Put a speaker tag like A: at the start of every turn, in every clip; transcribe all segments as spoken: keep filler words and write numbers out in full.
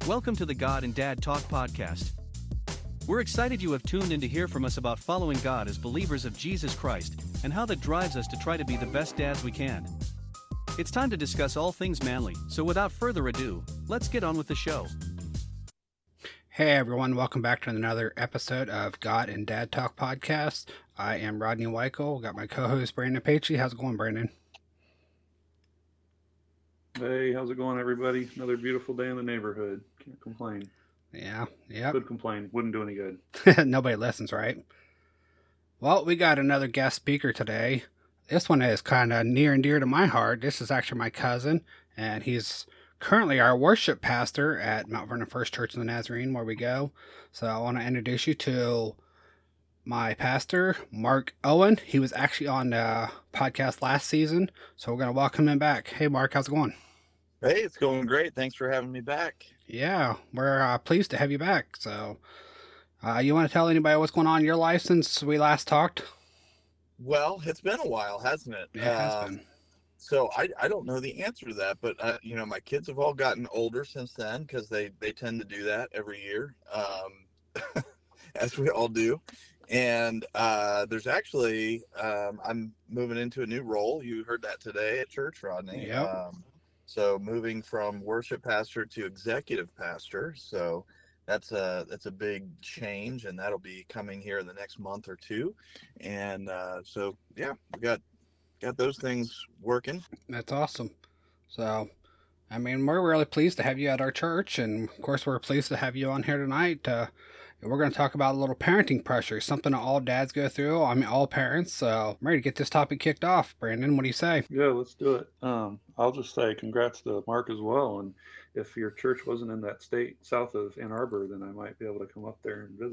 A: Welcome to the God and Dad Talk podcast. We're excited you have tuned in to hear from us about following God as believers of Jesus Christ and how that drives us to try to be the best dads we can. It's time to discuss all things manly, so without further ado, let's get on with the show.
B: Hey everyone, welcome back to another episode of God and Dad Talk podcast. I am Rodney Weichel, got my co-host Brandon Paichy. How's it going, Brandon?
C: Hey, how's it going, everybody? Another beautiful day in the neighborhood. Can't complain.
B: Yeah, yeah.
C: Could complain. Wouldn't do any good.
B: Nobody listens, right? Well, we got another guest speaker today. This one is kind of near and dear to my heart. This is actually my cousin, and he's currently our worship pastor at Mount Vernon First Church of the Nazarene, where we go. So I want to introduce you to my pastor, Mark Owen. He was actually on the podcast last season, so we're going to welcome him back. Hey, Mark, how's it going?
D: Hey, it's going great. Thanks for having me back.
B: Yeah, we're uh, pleased to have you back. So, uh, you want to tell anybody what's going on in your life since we last talked?
D: Well, it's been a while, hasn't it?
B: Yeah, it has
D: um,
B: been.
D: So I, I don't know the answer to that, but uh, you know, my kids have all gotten older since then because they, they tend to do that every year, um, as we all do. And uh, there's actually, um, I'm moving into a new role. You heard that today at church, Rodney.
B: Yep.
D: Um, so moving from worship pastor to executive pastor. So that's a that's a big change, and that'll be coming here in the next month or two. And uh, so yeah, we got got those things working.
B: That's awesome. So, I mean, we're really pleased to have you at our church, and of course, we're pleased to have you on here tonight. Uh, we're going to talk about a little parenting pressure, something that all dads go through. I mean, all parents. So, I'm ready to get this topic kicked off. Brandon, what do you say?
C: Yeah, let's do it. Um, I'll just say congrats to Mark as well. And if your church wasn't in that state south of Ann Arbor, then I might be able to come up there and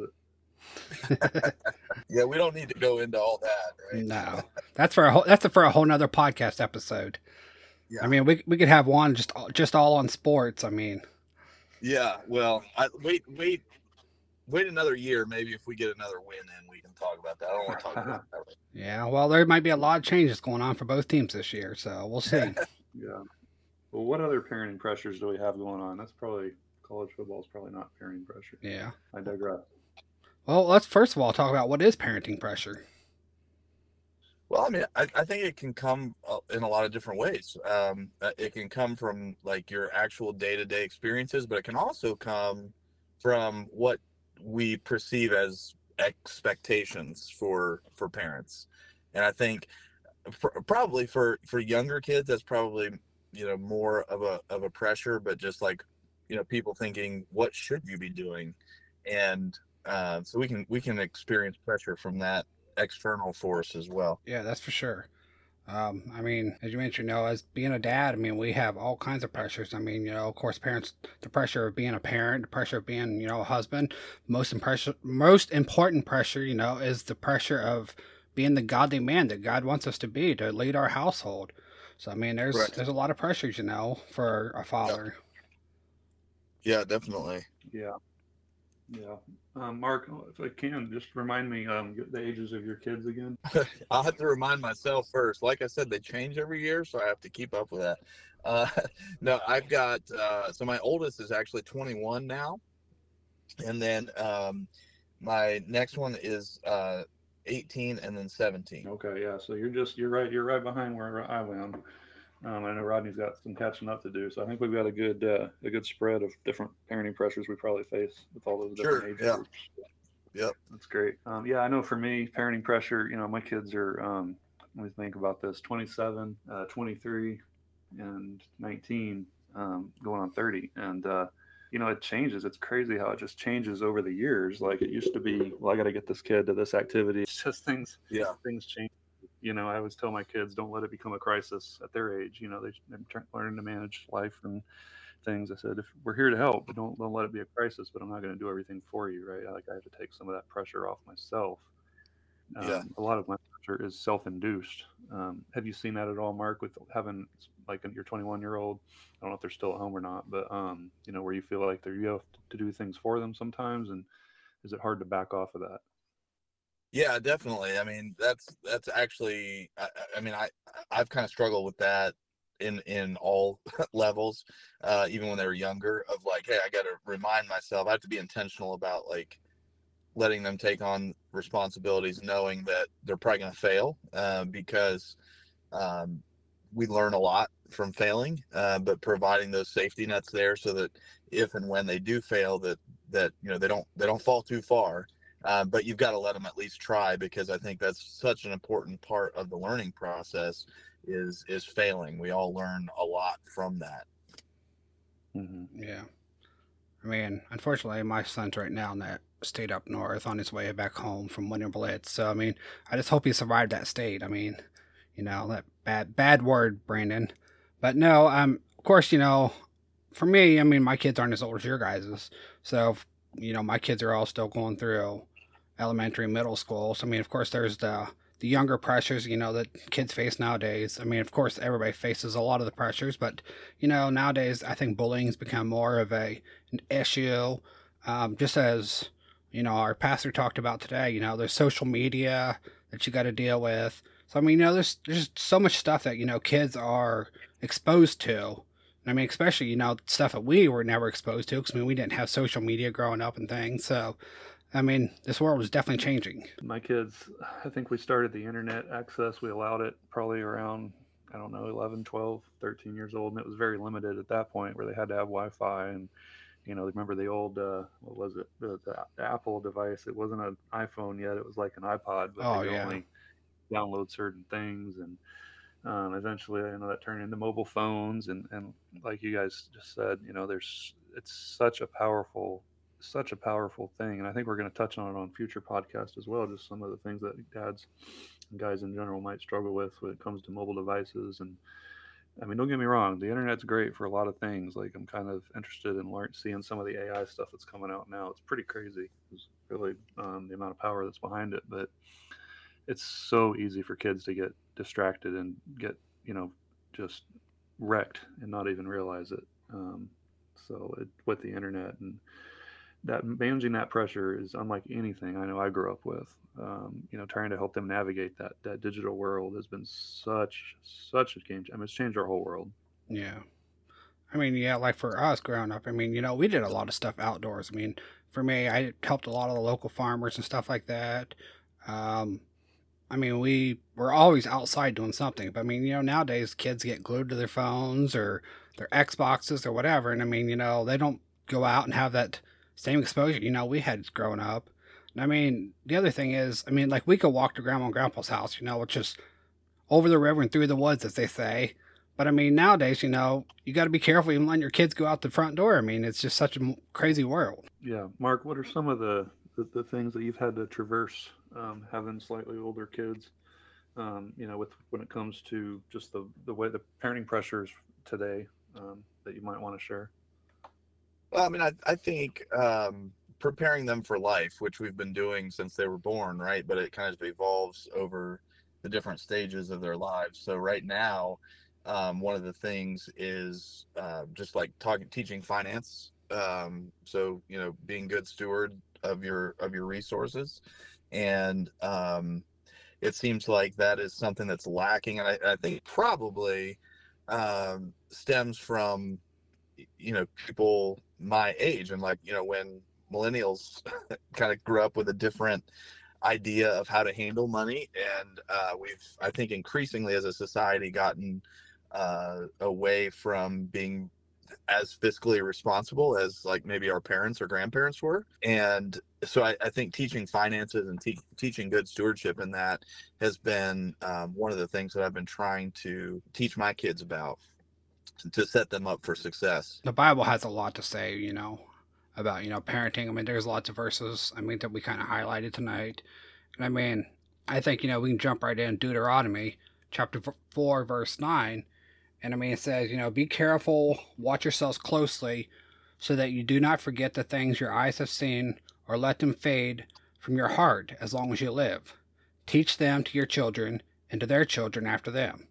C: visit.
D: Yeah, we don't need to go into all that, right?
B: No, that's for a whole, that's for a whole nother podcast episode.
D: Yeah.
B: I mean, we we could have one just just all on sports. I mean,
D: Yeah, well, I, wait, wait, wait another year. Maybe if we get another win in, we can talk about that. I don't want to talk about that right
B: yeah. Well, there might be a lot of changes going on for both teams this year, so we'll see.
C: Yeah. Well, what other parenting pressures do we have going on? That's probably, college football is probably not parenting pressure.
B: Yeah.
C: I digress.
B: Well, let's first of all talk about what is parenting pressure.
D: Well, I mean, I, I think it can come uh, in a lot of different ways. Um, uh, it can come from like your actual day-to-day experiences, but it can also come from what we perceive as expectations for for parents. And I think for, probably for for younger kids, that's probably, you know, more of a of a pressure, but just like, you know, people thinking, what should you be doing? And uh, so we can we can experience pressure from that external force as well.
B: Yeah, that's for sure. Um, I mean, as you mentioned, you know, as being a dad, I mean, we have all kinds of pressures. I mean, you know, of course, parents, the pressure of being a parent, the pressure of being, you know, a husband. Most impress- most important pressure, you know, is the pressure of being the godly man that God wants us to be, to lead our household. So, I mean, there's
D: Right.
B: there's a lot of pressures, you know, for a father.
D: Yeah, definitely.
C: Yeah. Yeah. Um, Mark, if I can, just remind me um, the ages of your kids again.
D: I'll have to remind myself first. Like I said, they change every year, so I have to keep up with that. Uh, no, I've got, uh, so my oldest is actually twenty-one now. And then um, my next one is uh, eighteen and then seventeen.
C: Okay, yeah. So you're just you're right you're right behind where I am. Um, I know Rodney's got some catching up to do, so I think we've got a good uh, a good spread of different parenting pressures we probably face with all those different
D: Sure,
C: age
D: yeah.
C: groups.
D: Yep.
C: That's great. Um, yeah, I know for me, parenting pressure. You know, my kids are. Um, let me think about this: twenty-seven, uh, twenty-three, and nineteen, um, going on thirty, and. Uh, you know, it changes. It's crazy how it just changes over the years. Like it used to be, well, I got to get this kid to this activity. It's just things,
D: Yeah.
C: things change. You know, I always tell my kids, don't let it become a crisis at their age. You know, they, they're learning to manage life and things. I said, if we're here to help, but don't, don't let it be a crisis, but I'm not going to do everything for you. Right. Like I have to take some of that pressure off myself. Um,
D: Yeah.
C: A lot of my pressure is self-induced. Um, have you seen that at all, Mark, with having like your twenty-one year old? I don't know if they're still at home or not, but um, you know, where you feel like they're, you have to do things for them sometimes, and is it hard to back off of that?
D: Yeah, definitely. I mean, that's that's actually. I, I mean, I I've kind of struggled with that in in all levels, uh, even when they were younger. Of like, hey, I got to remind myself. I have to be intentional about like letting them take on responsibilities, knowing that they're probably going to fail, uh, because um, we learn a lot from failing, uh, but providing those safety nets there so that if and when they do fail, that that you know they don't they don't fall too far. Uh, but you've got to let them at least try, because I think that's such an important part of the learning process is is failing. We all learn a lot from that.
B: Mm-hmm. Yeah. I mean, unfortunately, my son's right now in that state up north on his way back home from Winter Blitz. So, I mean, I just hope he survived that state. I mean, you know, that bad, bad word, Brandon. But no, um, of course, you know, for me, I mean, my kids aren't as old as your guys's. So, you know, my kids are all still going through elementary, middle school. So, I mean, of course, there's the the younger pressures, you know, that kids face nowadays. I mean, of course, everybody faces a lot of the pressures, but, you know, nowadays, I think bullying's become more of a an issue. Um, just as, you know, our pastor talked about today, you know, there's social media that you got to deal with. So, I mean, you know, there's, there's so much stuff that, you know, kids are exposed to. I mean, especially, you know, stuff that we were never exposed to, because, I mean, we didn't have social media growing up and things. So, I mean, this world is definitely changing.
C: My kids, I think we started the internet access. We allowed it probably around, I don't know, eleven, twelve, thirteen years old. And it was very limited at that point, where they had to have Wi-Fi. And, you know, remember the old, uh, what was it? The, the, the Apple device. It wasn't an iPhone yet. It was like an iPod, but
B: Oh,
C: they could
B: yeah.
C: only download certain things. And um, eventually, you know, that turned into mobile phones. And, and like you guys just said, you know, there's, it's such a powerful such a powerful thing, and I think we're going to touch on it on future podcasts as well, just some of the things that dads and guys in general might struggle with when it comes to mobile devices. And I mean, don't get me wrong, the internet's great for a lot of things. Like, I'm kind of interested in learn, seeing some of the A I stuff that's coming out now. It's pretty crazy. It's really um, the amount of power that's behind it, but it's so easy for kids to get distracted and get, you know, just wrecked and not even realize it. Um, so it, with the internet, and that managing that pressure is unlike anything I know I grew up with. Um, you know, trying to help them navigate that that digital world has been such such a game. I mean, it's changed our whole world.
B: Yeah. I mean, yeah, like for us growing up, I mean, you know, we did a lot of stuff outdoors. I mean, for me, I helped a lot of the local farmers and stuff like that. Um, I mean, we were always outside doing something. But I mean, you know, nowadays kids get glued to their phones or their Xboxes or whatever. And I mean, you know, they don't go out and have that same exposure, you know, we had growing up. And I mean, the other thing is, I mean, like we could walk to grandma and grandpa's house, you know, which is over the river and through the woods, as they say. But I mean, nowadays, you know, you got to be careful even letting your kids go out the front door. I mean, it's just such a crazy world.
C: Yeah. Mark, what are some of the, the, the things that you've had to traverse um, having slightly older kids, um, you know, with when it comes to just the, the way the parenting pressures today um, that you might want to share?
D: Well, I mean, I, I think um, preparing them for life, which we've been doing since they were born, right? But it kind of evolves over the different stages of their lives. So right now, um, one of the things is uh, just like talking, teaching finance. Um, so, you know, being good steward of your of your resources. And um, it seems like that is something that's lacking. And I, I think probably um, stems from, you know, people my age, and like, you know, when millennials kind of grew up with a different idea of how to handle money, and uh, we've, I think, increasingly as a society gotten uh, away from being as fiscally responsible as like maybe our parents or grandparents were. And so I, I think teaching finances and te- teaching good stewardship in that has been um, one of the things that I've been trying to teach my kids about, to set them up for success.
B: The Bible has a lot to say, you know, about, you know, parenting. I mean, there's lots of verses, I mean, that we kind of highlighted tonight. And I mean, I think, you know, we can jump right in Deuteronomy chapter four, verse nine. And I mean, it says, you know, be careful, watch yourselves closely, so that you do not forget the things your eyes have seen, or let them fade from your heart as long as you live. Teach them to your children and to their children after them.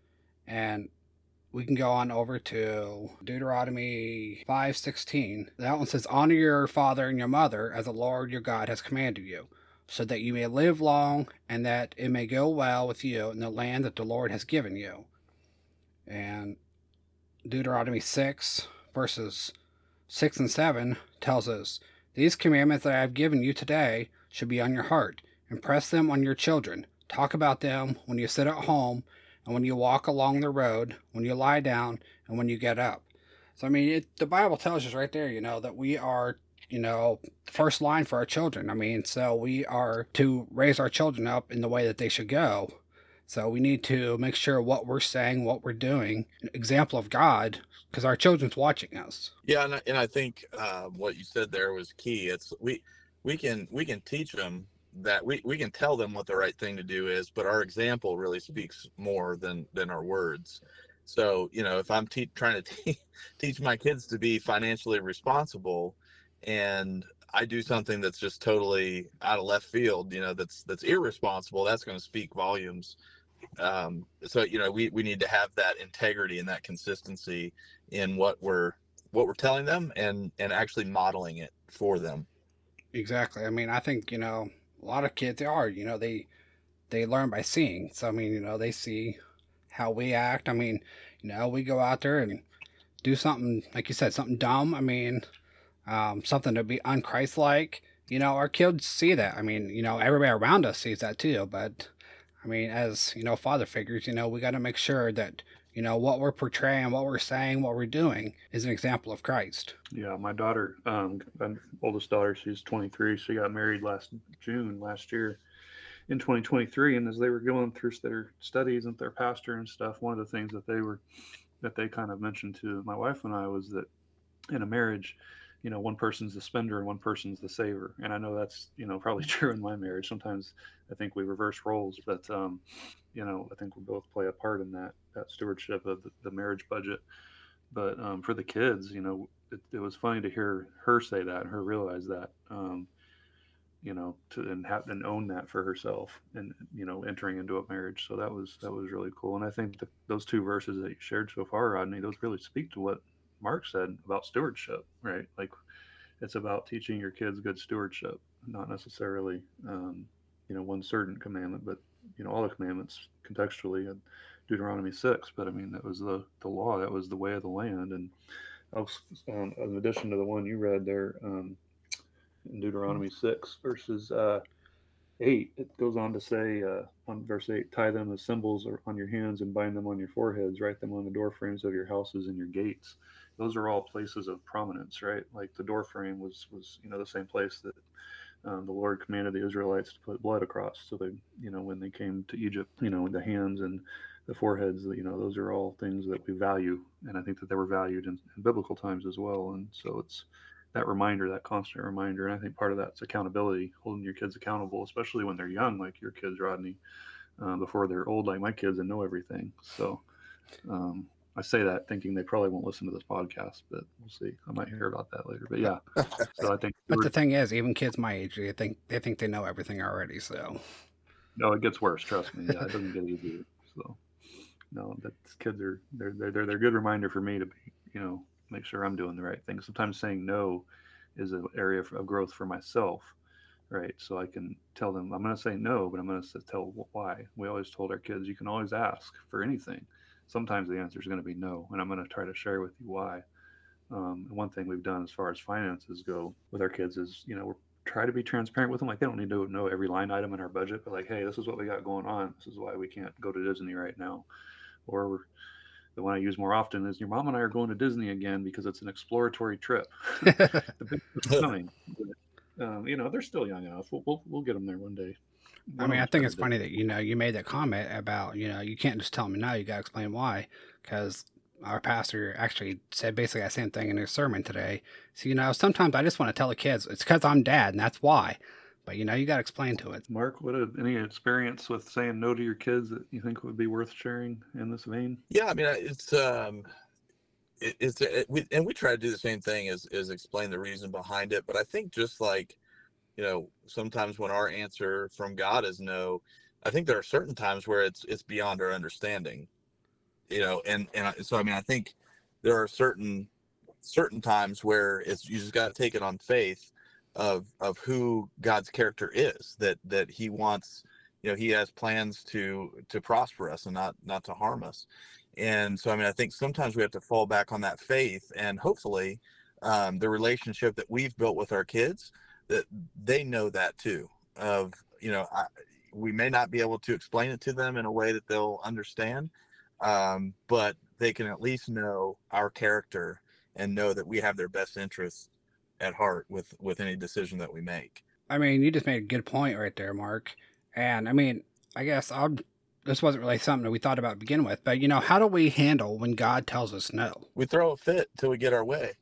B: And we can go on over to Deuteronomy five sixteen. That one says, honor your father and your mother as the Lord your God has commanded you, so that you may live long and that it may go well with you in the land that the Lord has given you. And Deuteronomy six, verses six and seven tells us, "These commandments that I have given you today should be on your heart. Impress them on your children. Talk about them when you sit at home and when you walk along the road, when you lie down and when you get up." So, I mean, it, the Bible tells us right there, you know, that we are, you know, first line for our children. I mean, so we are to raise our children up in the way that they should go. So we need to make sure what we're saying, what we're doing, an example of God, because our children's watching us.
D: Yeah, and I, and I think uh, what you said there was key. It's we we can we can teach them that we, we can tell them what the right thing to do is, but our example really speaks more than than our words. So, you know, if I'm te- trying to te- teach my kids to be financially responsible, and I do something that's just totally out of left field, you know, that's that's irresponsible, that's going to speak volumes. Um, so, you know, we, we need to have that integrity and that consistency in what we're what we're telling them, and and actually modeling it for them.
B: Exactly. I mean, I think, you know, a lot of kids are, you know, they they learn by seeing. So, I mean, you know, they see how we act. I mean, you know, we go out there and do something, like you said, something dumb. I mean, um, something to be unchristlike. You know, our kids see that. I mean, you know, everybody around us sees that too. But, I mean, as, you know, father figures, you know, we got to make sure that, you know, what we're portraying, what we're saying, what we're doing is an example of Christ.
C: Yeah, my daughter, um, my oldest daughter, she's twenty-three. She got married last June last year in twenty twenty-three. And as they were going through their studies and their pastor and stuff, one of the things that they were, that they kind of mentioned to my wife and I was that in a marriage, you know, one person's the spender and one person's the saver. And I know that's, you know, probably true in my marriage. Sometimes I think we reverse roles, but, um, you know, I think we both play a part in that, that stewardship of the, the marriage budget. But um, for the kids, you know, it, it was funny to hear her say that and her realize that, um, you know, to and have and own that for herself, and you know, entering into a marriage. So that was that was really cool. And I think that those two verses that you shared so far, Rodney, those really speak to what Mark said about stewardship, right? Like it's about teaching your kids good stewardship, not necessarily, um, you know, one certain commandment, but you know, all the commandments contextually in Deuteronomy six. But I mean, that was the the law, that was the way of the land. And else, um, in addition to the one you read there. Um, in Deuteronomy six, verses uh, eight, it goes on to say, uh, on verse eight, tie them as symbols on your hands and bind them on your foreheads, write them on the door frames of your houses and your gates. Those are all places of prominence, right? Like the door frame was, was you know, the same place that um, the Lord commanded the Israelites to put blood across. So they, you know, when they came to Egypt, you know, the hands and the foreheads, you know, those are all things that we value. And I think that they were valued in, in biblical times as well. And so it's, that reminder, that constant reminder. And I think part of that's accountability, holding your kids accountable, especially when they're young, like your kids, Rodney, uh, before they're old, like my kids, and know everything. So um, I say that thinking they probably won't listen to this podcast, but we'll see. I might hear about that later. But yeah, so I think.
B: But the thing is, even kids my age, they think they think they know everything already. So
C: no, it gets worse. Trust me. Yeah, it doesn't get easier. So no, that kids are they're they're they're, they're a good reminder for me to be, you know, make sure I'm doing the right thing. Sometimes saying no is an area of growth for myself, right? So I can tell them, I'm going to say no, but I'm going to tell why. We always told our kids, you can always ask for anything. Sometimes the answer is going to be no, and I'm going to try to share with you why. Um, and one thing we've done as far as finances go with our kids is, you know, we're try to be transparent with them. Like they don't need to know every line item in our budget, but like, hey, this is what we got going on. This is why we can't go to Disney right now. Or we're, the one I use more often is your mom and I are going to Disney again because it's an exploratory trip. The big is coming. But, um, you know, they're still young enough. We'll, we'll, we'll get them there one day.
B: I mean, I think it's funny that, you know, you made that comment about, you know, you can't just tell them no, you got to explain why. Because our pastor actually said basically that same thing in his sermon today. So, you know, sometimes I just want to tell the kids, it's because I'm dad and that's why. But, you know, you got to explain to it.
C: Mark, what a, any experience with saying no to your kids that you think would be worth sharing in this vein?
D: Yeah, I mean, it's, um, it, it's, it, we, and we try to do the same thing as, is explain the reason behind it. But I think just like, you know, sometimes when our answer from God is no, I think there are certain times where it's, it's beyond our understanding, you know, and, and so, I mean, I think there are certain, certain times where it's, you just got to take it on faith of of who God's character is, that that he wants you know, he has plans to to prosper us and not not to harm us. And so, I mean, I think sometimes we have to fall back on that faith, and hopefully um, the relationship that we've built with our kids, that they know that too. Of, you know, I, we may not be able to explain it to them in a way that they'll understand, um, but they can at least know our character and know that we have their best interests at heart with with any decision that we make.
B: I mean, you just made a good point right there, Mark. And I mean, I guess I'll, this wasn't really something that we thought about to begin with, but you know, how do we handle when God tells us no?
D: We throw a fit till we get our way.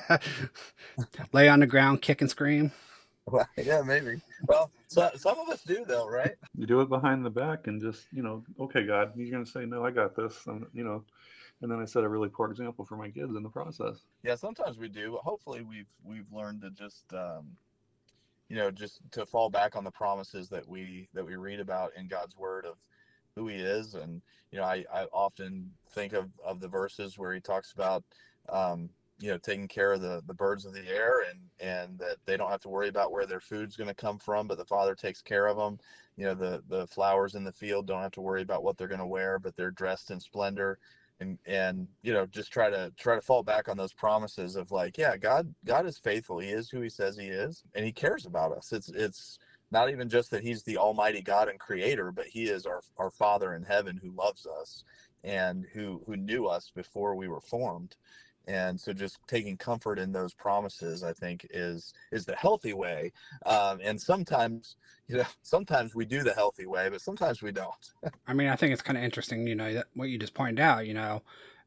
B: Lay on the ground, kick and scream.
D: Well, yeah, maybe. Well, so, some of us do, though, right?
C: You do it behind the back and just, you know, okay, God, you're going to say, no, I got this. And, you know, and then I set a really poor example for my kids in the process.
D: Yeah, sometimes we do, but hopefully we've we've learned to just, um, you know, just to fall back on the promises that we that we read about in God's word of who he is. And, you know, I, I often think of, of the verses where he talks about, um, you know, taking care of the, the birds of the air, and, and that they don't have to worry about where their food's going to come from, but the Father takes care of them. You know, the, the flowers in the field don't have to worry about what they're going to wear, but they're dressed in splendor. And, and, you know, just try to try to fall back on those promises of like, yeah, God, God is faithful. He is who he says he is, and he cares about us. It's, it's not even just that he's the almighty God and creator, but he is our, our Father in heaven who loves us and who, who knew us before we were formed. And so just taking comfort in those promises, I think, is is the healthy way. Um, and sometimes, you know, sometimes we do the healthy way, but sometimes we don't.
B: I mean, I think it's kind of interesting, you know, that what you just pointed out, you know,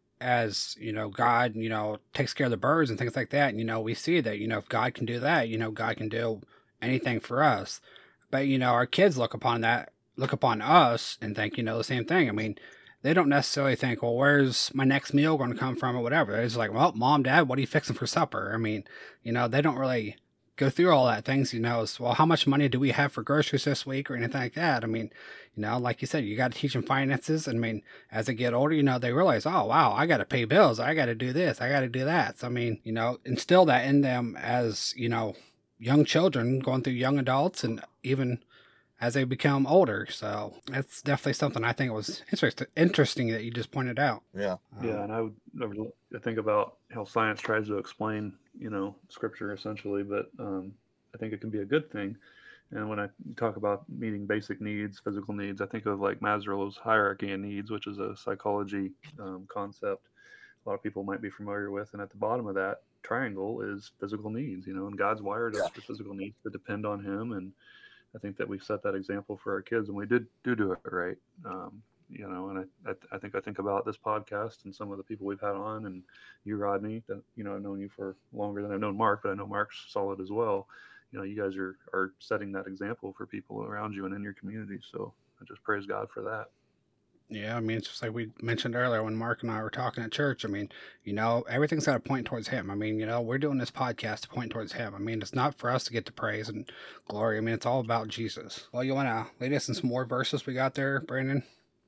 B: as, you know, God, you know, takes care of the birds and things like that. And, you know, we see that, you know, if God can do that, you know, God can do anything for us. But, you know, our kids look upon that, look upon us and think, you know, the same thing. I mean, they don't necessarily think, well, where's my next meal going to come from or whatever. It's like, well, mom, dad, what are you fixing for supper? I mean, you know, they don't really go through all that things, you know, is, well, how much money do we have for groceries this week or anything like that? I mean, you know, like you said, you got to teach them finances. I mean, as they get older, you know, they realize, oh, wow, I got to pay bills. I got to do this. I got to do that. So, I mean, you know, instill that in them as, you know, young children going through young adults and even as they become older. So that's definitely something I think was interest, interesting that you just pointed out.
D: Yeah.
B: Um,
C: Yeah, and I would I would think about how science tries to explain, you know, scripture essentially, but um, I think it can be a good thing. And when I talk about meeting basic needs, physical needs, I think of like Maslow's hierarchy of needs, which is a psychology um, concept a lot of people might be familiar with. And at the bottom of that triangle is physical needs, you know, and God's wired us
D: Yeah.
C: for physical needs to depend on him. And I think that we set that example for our kids, and we did do do it right. Um, you know, and I, I, I think I think about this podcast and some of the people we've had on, and you, Rodney, that, you know, I've known you for longer than I've known Mark, but I know Mark's solid as well. You know, you guys are, are setting that example for people around you and in your community. So I just praise God for that.
B: Yeah, I mean, it's just like we mentioned earlier when Mark and I were talking at church. I mean, you know, everything's got to point towards him. I mean, you know, we're doing this podcast to point towards him. I mean, it's not for us to get the praise and glory. I mean, it's all about Jesus. Well, you want to lead us in some more verses we got there, Brandon?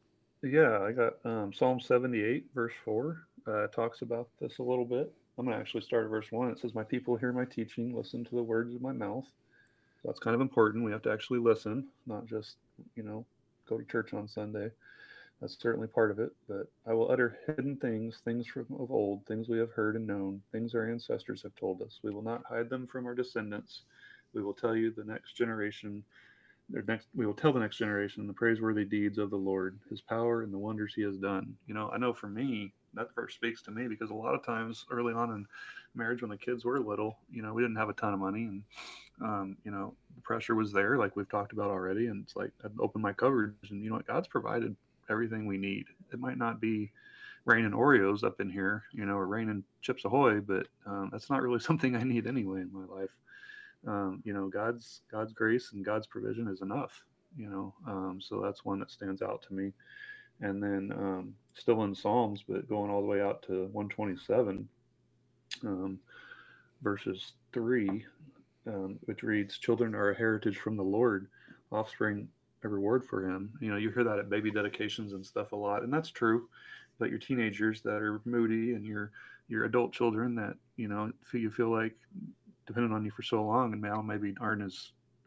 C: Yeah, I got um, Psalm seventy-eight, verse four, uh, talks about this a little bit. I'm going to actually start at verse one. It says, my people hear my teaching, listen to the words of my mouth. So that's kind of important. We have to actually listen, not just, you know, go to church on Sunday. That's certainly part of it. But I will utter hidden things, things from of old, things we have heard and known, things our ancestors have told us. We will not hide them from our descendants. We will tell you the next generation, their next, we will tell the next generation the praiseworthy deeds of the Lord, his power and the wonders he has done. You know, I know for me, that verse speaks to me because a lot of times early on in marriage, when the kids were little, you know, we didn't have a ton of money, and, um, you know, the pressure was there, like we've talked about already. And it's like, I'd open my cupboards and, you know what, God's provided everything we need. It might not be raining Oreos up in here, you know, or raining Chips Ahoy, but um, that's not really something I need anyway in my life. Um, you know, God's God's grace and God's provision is enough, you know. Um, so that's one that stands out to me. And then um, still in Psalms, but going all the way out to one twenty-seven, um, verses three, um, which reads, children are a heritage from the Lord, offspring a reward for him. You know, you hear that at baby dedications and stuff a lot, and that's true. But your teenagers that are moody and your your adult children that, you know, you feel like depending on you for so long and now maybe aren't as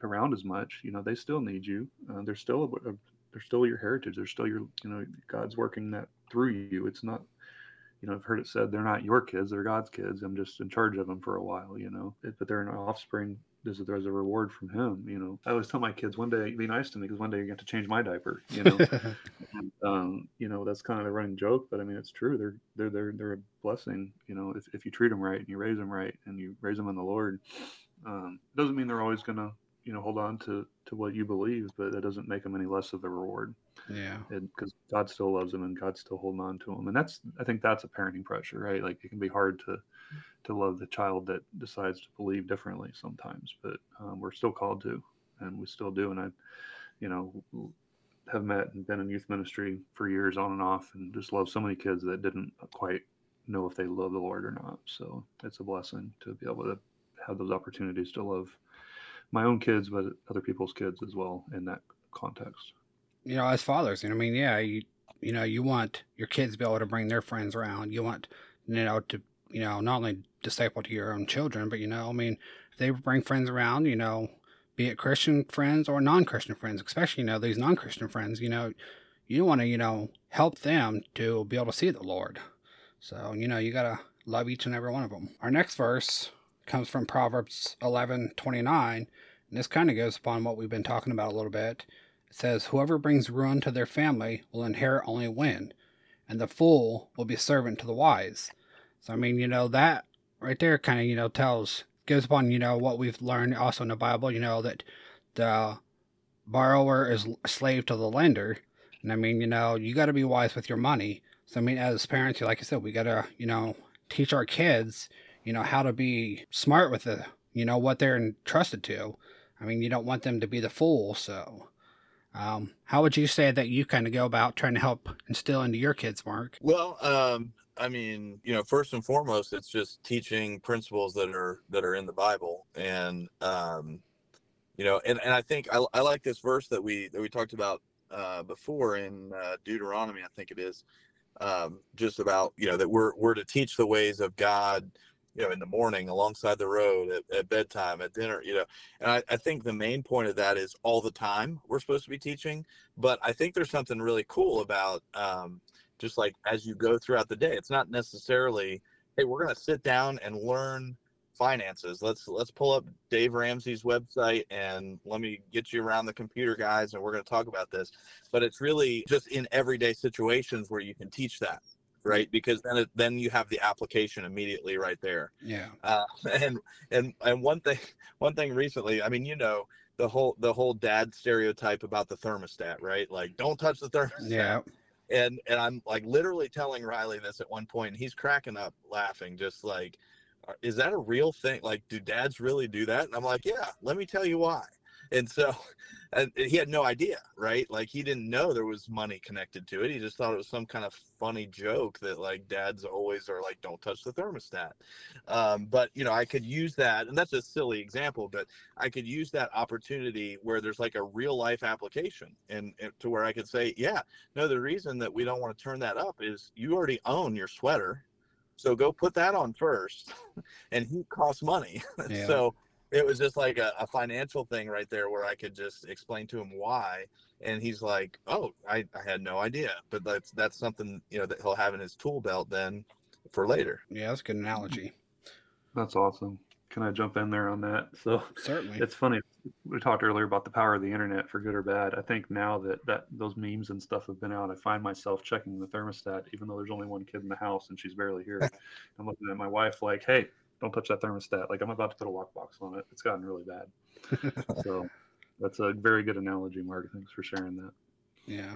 C: around as much. You know, they still need you. Uh, they're still a, a, they're still your heritage. They're still your, you know, God's working that through you. It's not, you know, I've heard it said they're not your kids, they're God's kids. I'm just in charge of them for a while, you know, it, but they're an offspring. There's a, there's a reward from him, you know. I always tell my kids, one day, be nice to me because one day you get to change my diaper, you know. and, um, you know, that's kind of a running joke, but I mean, it's true. They're, they're, they're, they're a blessing, you know, if, if you treat them right and you raise them right and you raise them in the Lord. Um, it doesn't mean they're always going to, you know, hold on to, to what you believe, but that doesn't make them any less of a reward.
B: Yeah.
C: Because God still loves them and God's still holding on to them. And that's, I think that's a parenting pressure, right? Like it can be hard to, to love the child that decides to believe differently sometimes, but um, we're still called to, and we still do. And I, you know, have met and been in youth ministry for years on and off and just love so many kids that didn't quite know if they love the Lord or not. So it's a blessing to be able to have those opportunities to love my own kids, but other people's kids as well in that context.
B: You know, as fathers, you know, I mean, yeah, you, you know, you want your kids to be able to bring their friends around. You want, you know, to, you know, not only disciple to your own children, but, you know, I mean, if they bring friends around, you know, be it Christian friends or non-Christian friends, especially, you know, these non-Christian friends, you know, you want to, you know, help them to be able to see the Lord. So, you know, you got to love each and every one of them. Our next verse comes from Proverbs eleven twenty-nine, and this kind of goes upon what we've been talking about a little bit. It says, whoever brings ruin to their family will inherit only wind, and the fool will be servant to the wise. So, I mean, you know, that right there kind of, you know, tells, goes upon, you know, what we've learned also in the Bible, you know, that the borrower is a slave to the lender. And I mean, you know, you got to be wise with your money. So, I mean, as parents, like I said, we got to, you know, teach our kids, you know, how to be smart with the, you know, what they're entrusted to. I mean, you don't want them to be the fool. So, um, how would you say that you kind of go about trying to help instill into your kids, Mark?
D: Well, um, I mean, you know, first and foremost, it's just teaching principles that are that are in the Bible, and um, you know, and, and I think I, I like this verse that we that we talked about uh, before in uh, Deuteronomy, I think it is, um, just about, you know, that we're we're to teach the ways of God, you know, in the morning, alongside the road, at, at bedtime, at dinner, you know. And I, I think the main point of that is all the time we're supposed to be teaching. But I think there's something really cool about um, just like as you go throughout the day, it's not necessarily, hey, we're going to sit down and learn finances. Let's let's pull up Dave Ramsey's website and let me get you around the computer, guys, and we're going to talk about this. But it's really just in everyday situations where you can teach that. Right, because then it, then you have the application immediately right there.
B: Yeah.
D: Uh, and and and one thing one thing recently, I mean, you know, the whole the whole dad stereotype about the thermostat, right? Like, don't touch the thermostat.
B: Yeah.
D: And and I'm like literally telling Riley this at one point, and he's cracking up laughing, just like, is that a real thing? Like, do dads really do that? And I'm like, yeah, let me tell you why. And so and he had no idea, right? Like, he didn't know there was money connected to it. He just thought it was some kind of funny joke that, like, dads always are like, don't touch the thermostat. Um, but, you know, I could use that, and that's a silly example, but I could use that opportunity where there's like a real life application, and, and to where I could say, yeah, no, the reason that we don't want to turn that up is you already own your sweater. So go put that on first, and heat costs money.
B: Yeah.
D: So it was just like a, a financial thing right there where I could just explain to him why. And he's like, oh, I, I had no idea. But that's that's something, you know, that he'll have in his tool belt then for later.
B: Yeah, that's a good analogy.
C: That's awesome. Can I jump in there on that? So
B: Certainly.
C: it's funny. We talked earlier about the power of the internet for good or bad. I think now that, that those memes and stuff have been out, I find myself checking the thermostat, even though there's only one kid in the house and she's barely here. I'm looking at my wife like, hey, don't touch that thermostat. Like, I'm about to put a lockbox on it. It's gotten really bad. So that's a very good analogy, Mark. Thanks for sharing that.
B: Yeah.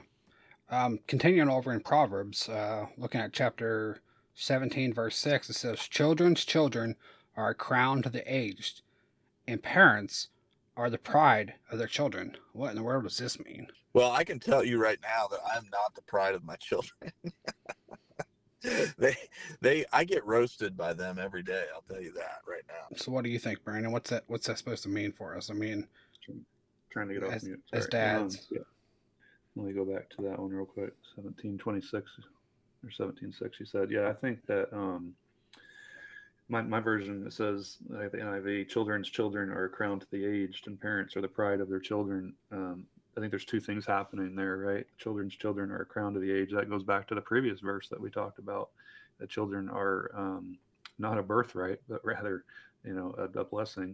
B: Um, continuing over in Proverbs, uh, looking at chapter seventeen, verse six, it says, children's children are a crown to the aged, and parents are the pride of their children. What in the world does this mean?
D: Well, I can tell you right now that I'm not the pride of my children. they they I get roasted by them every day, I'll tell you that right now.
B: So what do you think, Brandon? What's that what's that supposed to mean for us? I mean,
C: Trying to get off
B: as,
C: mute.
B: as
C: Sorry.
B: dads.
C: Um, yeah. Let me go back to that one real quick. seventeen twenty-six or seventeen six, you said. Yeah, I think that um, my, my version, it says, like the N I V, children's children are a crown to the aged, and parents are the pride of their children. Um, I think there's two things happening there, right? Children's children are a crown to the age. That goes back to the previous verse that we talked about. That children are um, not a birthright, but rather, you know, a, a blessing.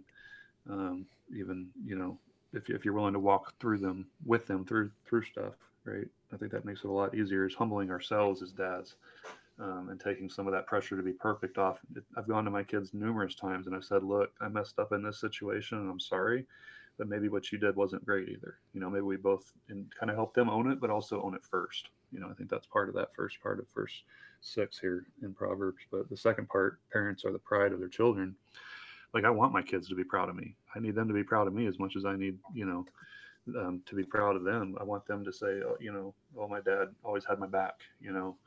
C: Um, even, you know, if, if you're willing to walk through them, with them through through stuff, right? I think that makes it a lot easier, is humbling ourselves as dads. Um, and taking some of that pressure to be perfect off. I've gone to my kids numerous times and I've said, look, I messed up in this situation and I'm sorry, but maybe what you did wasn't great either. You know, maybe we both and kind of help them own it, but also own it first. You know, I think that's part of that first part of verse six here in Proverbs. But the second part, parents are the pride of their children. Like, I want my kids to be proud of me. I need them to be proud of me as much as I need, you know, um, to be proud of them. I want them to say, oh, you know, oh, my dad always had my back, you know.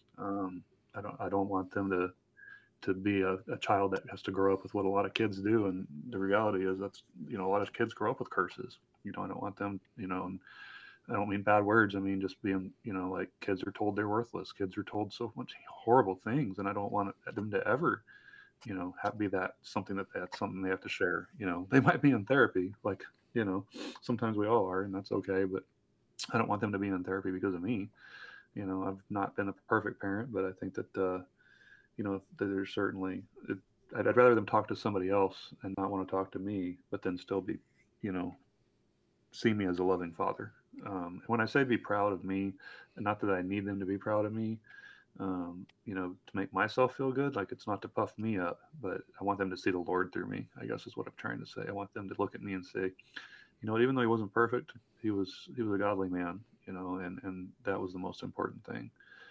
C: Um, I don't. I don't want them to to be a, a child that has to grow up with what a lot of kids do. And the reality is that's, you know, a lot of kids grow up with curses. You know, I don't want them. You know, and I don't mean bad words. I mean just being, you know, like, kids are told they're worthless. Kids are told so much horrible things, and I don't want them to ever, you know, have, be that something that that's something they have to share. You know, they might be in therapy, like, you know, sometimes we all are, and that's okay. But I don't want them to be in therapy because of me. You know, I've not been a perfect parent, but I think that, uh, you know, that there's certainly, it, I'd, I'd rather them talk to somebody else and not want to talk to me, but then still be, you know, see me as a loving father. Um, when I say be proud of me, not that I need them to be proud of me, um, you know, to make myself feel good, like, it's not to puff me up, but I want them to see the Lord through me, I guess is what I'm trying to say. I want them to look at me and say, you know what, even though he wasn't perfect, he was, he was a godly man. You know, and, and that was the most important thing.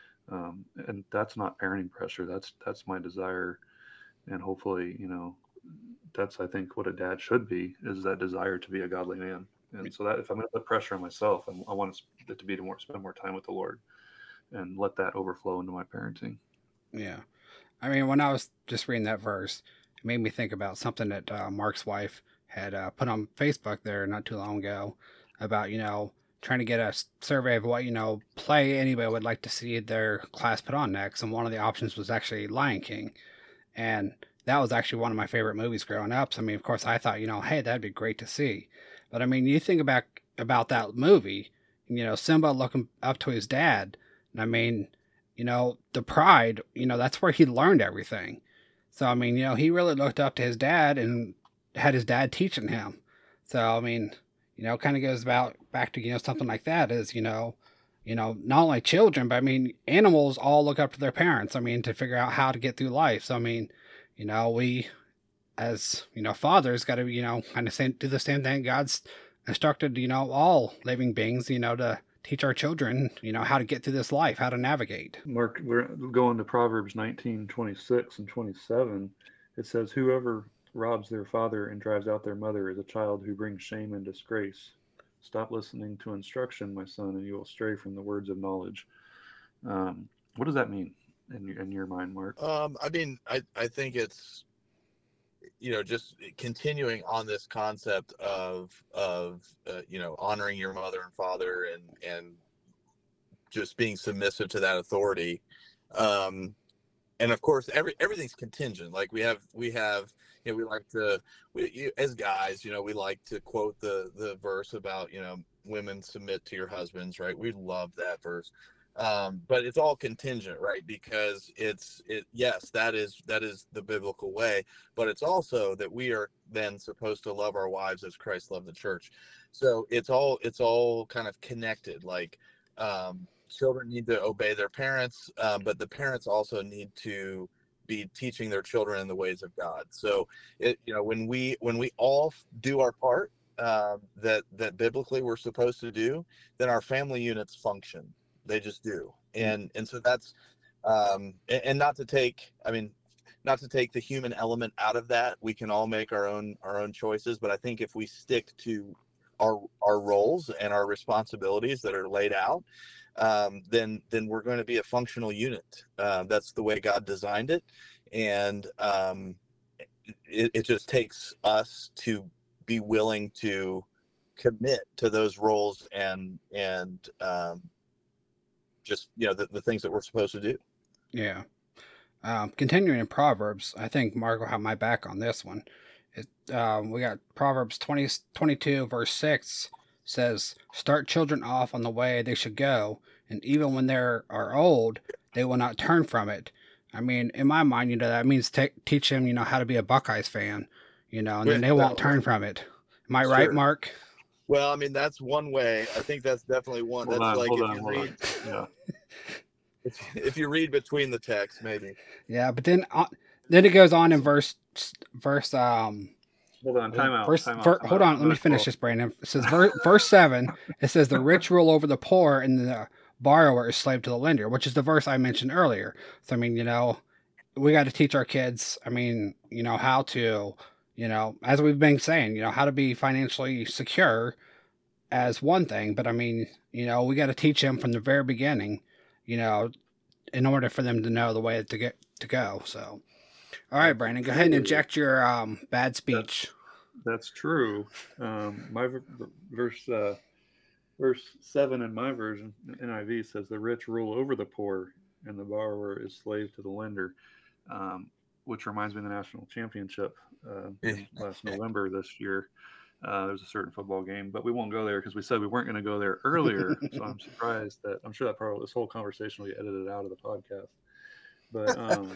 C: Um, and that's not parenting pressure. That's, that's my desire. And hopefully, you know, that's, I think, what a dad should be, is that desire to be a godly man. And so that if I'm going to put pressure on myself, I, I want it to be to more, spend more time with the Lord and let that overflow into my parenting.
B: Yeah. I mean, when I was just reading that verse, it made me think about something that uh, Mark's wife had uh, put on Facebook there not too long ago about, you know, trying to get a survey of what, you know, play anybody would like to see their class put on next. And one of the options was actually Lion King. And that was actually one of my favorite movies growing up. So, I mean, of course, I thought, you know, hey, that'd be great to see. But, I mean, you think about, about that movie, you know, Simba looking up to his dad. And, I mean, you know, the pride, you know, that's where he learned everything. So, I mean, you know, he really looked up to his dad and had his dad teaching him. So, I mean, you know, kind of goes about back to, you know, something like that is, you know, you know, not only children, but I mean, animals all look up to their parents. I mean, to figure out how to get through life. So, I mean, you know, we, as, you know, fathers got to, you know, kind of do the same thing God's instructed, you know, all living beings, you know, to teach our children, you know, how to get through this life, how to navigate.
C: Mark, we're going to Proverbs nineteen, twenty-six and twenty-seven. It says, whoever robs their father and drives out their mother is a child who brings shame and disgrace. Stop listening to instruction, my son, and you will stray from the words of knowledge. Um, what does that mean in your, in your mind, Mark?
D: Um, I mean, I, I think it's, you know, just continuing on this concept of, of uh, you know, honoring your mother and father and, and just being submissive to that authority. Um, and of course, every, everything's contingent. Like we have, we have, you know, we like to, we, you, as guys, you know, we like to quote the, the verse about, you know, women submit to your husbands, right? We love that verse. Um, but it's all contingent, right? Because it's, it, yes, that is, that is the biblical way, but it's also that we are then supposed to love our wives as Christ loved the church. So it's all, it's all kind of connected. Like, um, children need to obey their parents, um, but the parents also need to be teaching their children in the ways of God. So it, you know, when we, when we all do our part, um, that, that biblically we're supposed to do, then our family units function. They just do. And, and so that's, um, and, and not to take, I mean, not to take the human element out of that, we can all make our own, our own choices. But I think if we stick to our, our roles and our responsibilities that are laid out, um, then, then we're going to be a functional unit. Uh, that's the way God designed it. And, um, it, it just takes us to be willing to commit to those roles and, and, um, just, you know, the, the things that we're supposed to do.
B: Yeah. Um, continuing in Proverbs, I think Mark will have my back on this one. It, um, we got Proverbs twenty, twenty-two, verse six says, "Start children off on the way they should go, and even when they are old, they will not turn from it." I mean, in my mind, you know, that means te- teach them, you know, how to be a Buckeyes fan, you know, and then they won't turn from it. Am I right,
D: Sure.
B: Mark?
D: Well, I mean, that's one way. I think that's definitely one.
C: Hold
D: That's
C: on,
D: like
C: hold
D: if
C: on,
D: you
C: hold
D: read,
C: on. Yeah.
D: if, if you read between the texts, maybe.
B: Yeah, but then uh, then it goes on in verse verse um
C: Hold on, time out.
B: verse
C: time out,
B: ver-
C: time
B: hold
C: out.
B: on,
C: I'm
B: let me
C: gonna
B: finish
C: call-
B: this, Brandon. It says ver- verse seven. It says the rich rule over the poor, and the borrower is slave to the lender, which is the verse I mentioned earlier. So I mean, you know, we got to teach our kids. I mean, you know, how to, you know, as we've been saying, you know, how to be financially secure as one thing, but I mean, you know, we got to teach them from the very beginning, you know, in order for them to know the way to get to go. So, all right, Brandon, go ahead and inject your um, bad speech.
C: That's true. Um, my v- verse uh, verse seven in my version, N I V, says the rich rule over the poor, and the borrower is slave to the lender. Um, which reminds me of the national championship uh, in last November this year. Uh, there was a certain football game, but we won't go there because we said we weren't going to go there earlier. So I'm surprised that I'm sure that part of this whole conversation will be edited out of the podcast. But um,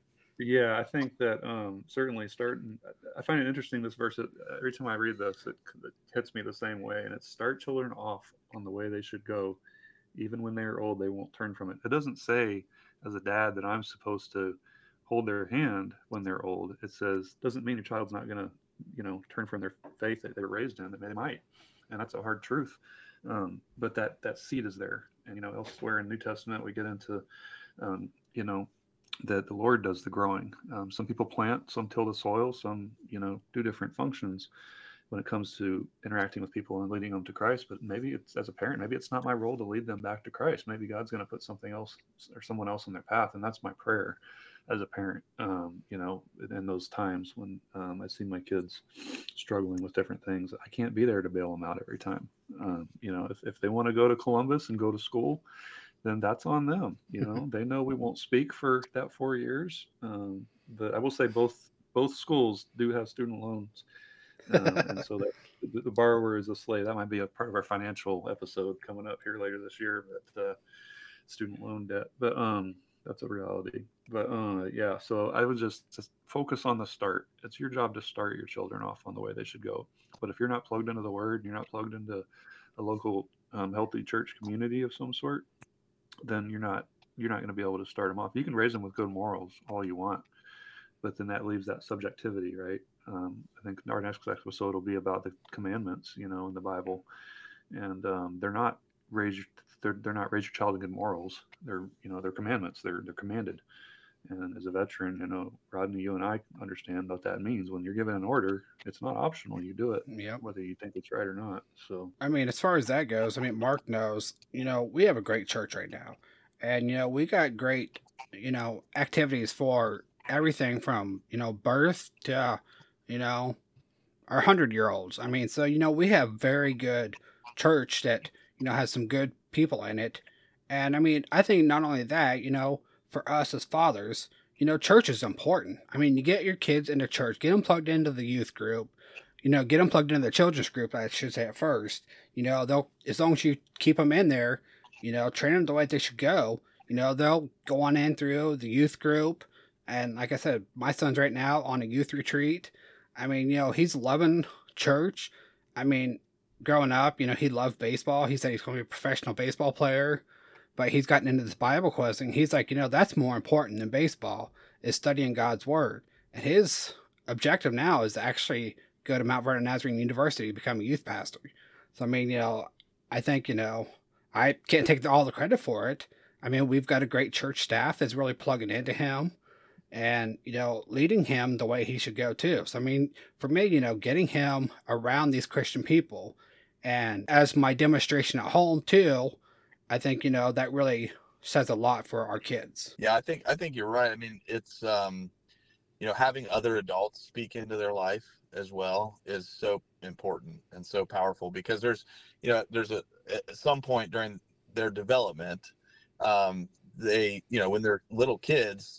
C: yeah, I think that um, certainly starting. I find it interesting, this verse. That every time I read this, it, it hits me the same way, and it's start children off on the way they should go, even when they are old, they won't turn from it. It doesn't say as a dad that I'm supposed to hold their hand when they're old. It says doesn't mean your child's not going to, you know, turn from their faith that they were raised in. That they might, and that's a hard truth. Um, but that that seed is there, and you know, elsewhere in New Testament we get into, um, you know, that the Lord does the growing. Um, some people plant, some till the soil, some you know do different functions when it comes to interacting with people and leading them to Christ. But maybe it's, as a parent, maybe it's not my role to lead them back to Christ. Maybe God's going to put something else or someone else in their path, and that's my prayer as a parent, um, you know, in those times when um, I see my kids struggling with different things. I can't be there to bail them out every time. Um, you know, if, if they want to go to Columbus and go to school, then that's on them. You know, they know we won't speak for that four years. Um, but I will say both both schools do have student loans. um, and so that the, the borrower is a slave. That might be a part of our financial episode coming up here later this year, but uh, student loan debt. But um, that's a reality. But uh, yeah, so I would just, just focus on the start. It's your job to start your children off on the way they should go. But if you're not plugged into the Word, you're not plugged into a local um, healthy church community of some sort, then you're not you're not going to be able to start them off. You can raise them with good morals all you want, but then that leaves that subjectivity, right? Um, I think our next episode will be about the commandments, you know, in the Bible, and um, they're not raise they're they're not raise your child in good morals. They're you know they're commandments. They're they're commanded. And as a veteran, you know, Rodney, you and I understand what that means. When you're given an order, it's not optional. You do it,
B: Yep.
C: whether you think it's right or not. So,
B: I mean, as far as that goes, I mean, Mark knows, you know, we have a great church right now. And, you know, we got great, you know, activities for everything from, you know, birth to, you know, our hundred-year-olds. I mean, so, you know, we have very good church that, you know, has some good people in it. And, I mean, I think not only that, you know, for us as fathers, you know, church is important. I mean, you get your kids into church, get them plugged into the youth group, you know, get them plugged into the children's group, I should say at first. You know, they'll, as long as you keep them in there, you know, train them the way they should go, you know, they'll go on in through the youth group. And like I said, my son's right now on a youth retreat. I mean, you know, he's loving church. I mean, growing up, you know, he loved baseball. He said he's going to be a professional baseball player. But he's gotten into this Bible questing. He's like, you know, that's more important than baseball, is studying God's Word. And his objective now is to actually go to Mount Vernon Nazarene University to become a youth pastor. So, I mean, you know, I think, you know, I can't take all the credit for it. I mean, we've got a great church staff that's really plugging into him and, you know, leading him the way he should go too. So, I mean, for me, you know, getting him around these Christian people, and as my demonstration at home too, I think, you know, that really says a lot for our kids.
D: Yeah, I think I think you're right. I mean, it's um, you know, having other adults speak into their life as well is so important and so powerful, because there's, you know, there's a at some point during their development, um, they, you know, when they're little kids,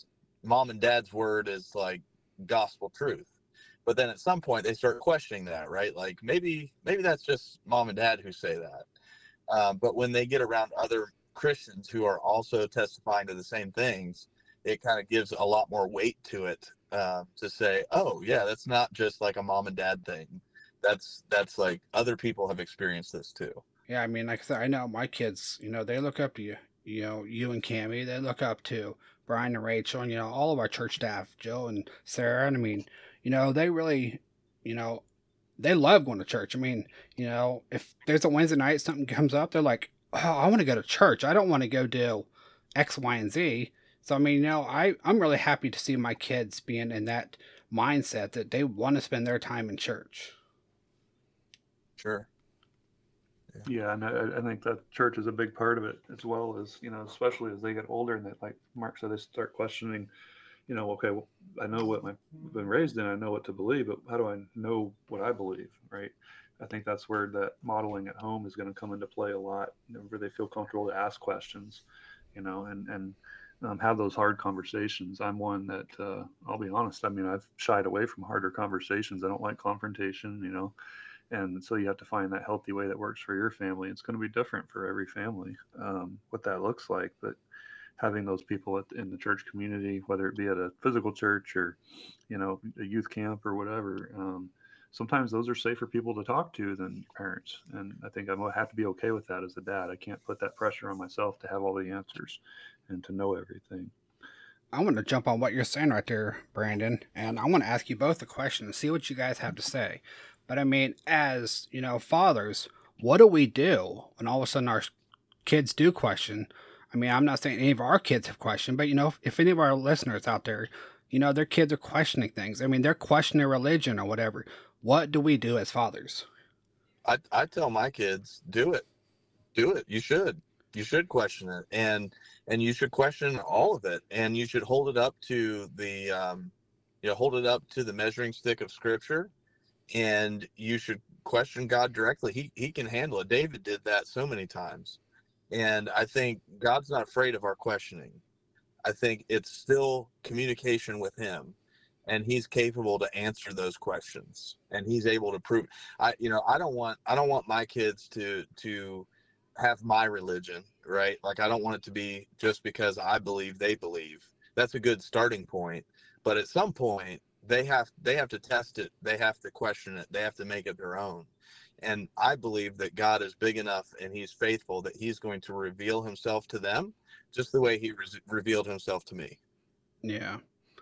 D: mom and dad's word is like gospel truth. But then at some point they start questioning that, right? Like maybe maybe that's just mom and dad who say that. Um, but when they get around other Christians who are also testifying to the same things, it kind of gives a lot more weight to it, uh, to say, oh yeah, that's not just like a mom and dad thing. That's that's like other people have experienced this too.
B: Yeah, I mean, like I said, I know my kids, you know, they look up to you. You know, you and Cammy, they look up to Brian and Rachel, and, you know, all of our church staff, Joe and Sarah. And I mean, you know, they really, you know, they love going to church. I mean, you know, if there's a Wednesday night, something comes up, they're like, oh, I want to go to church. I don't want to go do X, Y, and Z. So, I mean, you know, I, I'm really happy to see my kids being in that mindset that they want to spend their time in church.
D: Sure.
C: Yeah, and I, I think that church is a big part of it, as well as, you know, especially as they get older and they, like Mark said, they start questioning, you know, okay, well, I know what I've been raised in, I know what to believe, but how do I know what I believe, right? I think that's where that modeling at home is going to come into play a lot, where they feel comfortable to ask questions, you know, and, and um, have those hard conversations. I'm one that, uh, I'll be honest, I mean, I've shied away from harder conversations. I don't like confrontation, you know. And so you have to find that healthy way that works for your family. It's going to be different for every family, um, what that looks like. But having those people at, in the church community, whether it be at a physical church or, you know, a youth camp or whatever, um, sometimes those are safer people to talk to than parents. And I think I have to be okay with that as a dad. I can't put that pressure on myself to have all the answers and to know everything.
B: I want to jump on what you're saying right there, Brandon, and I want to ask you both a question and see what you guys have to say. But I mean, as, you know, fathers, what do we do when all of a sudden our kids do question? I mean, I'm not saying any of our kids have questioned, but, you know, if, if any of our listeners out there, you know, their kids are questioning things. I mean, they're questioning their religion or whatever. What do we do as fathers?
D: I, I tell my kids, do it. Do it. You should. You should question it. And and you should question all of it. And you should hold it up to the, um, you know, hold it up to the measuring stick of Scripture. And you should question God directly. He he can handle it. David did that so many times. And I think God's not afraid of our questioning. I think it's still communication with him. And he's capable to answer those questions. And he's able to prove I you know, I don't want I don't want my kids to to have my religion, right? Like I don't want it to be just because I believe they believe. That's a good starting point. But at some point they have they have to test it, they have to question it, they have to make it their own. And I believe that God is big enough and he's faithful that he's going to reveal himself to them just the way he re- revealed himself to me.
B: Yeah.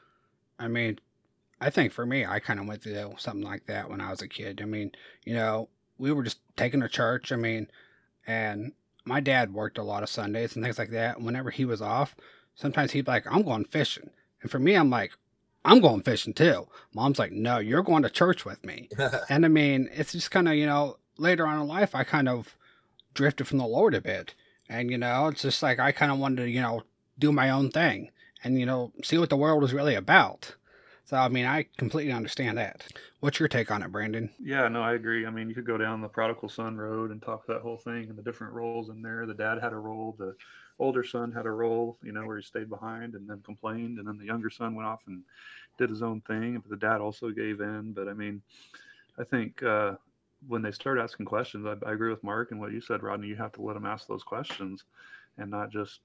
B: I mean, I think for me, I kind of went through something like that when I was a kid. I mean, you know, we were just taking to church. I mean, and my dad worked a lot of Sundays and things like that. And whenever he was off, sometimes he'd be like, I'm going fishing. And for me, I'm like, I'm going fishing too. Mom's like, no, you're going to church with me. And I mean, it's just kind of, you know, later on in life, I kind of drifted from the Lord a bit. And, you know, it's just like I kind of wanted to, you know, do my own thing and, you know, see what the world is really about. So, I mean, I completely understand that. What's your take on it, Brandon?
C: Yeah, no, I agree. I mean, you could go down the prodigal son road and talk that whole thing and the different roles in there. The dad had a role, the older son had a role, you know, where he stayed behind and then complained. And then the younger son went off and did his own thing. But the dad also gave in. But I mean, I think uh, when they start asking questions, I, I agree with Mark and what you said, Rodney. You have to let them ask those questions and not just,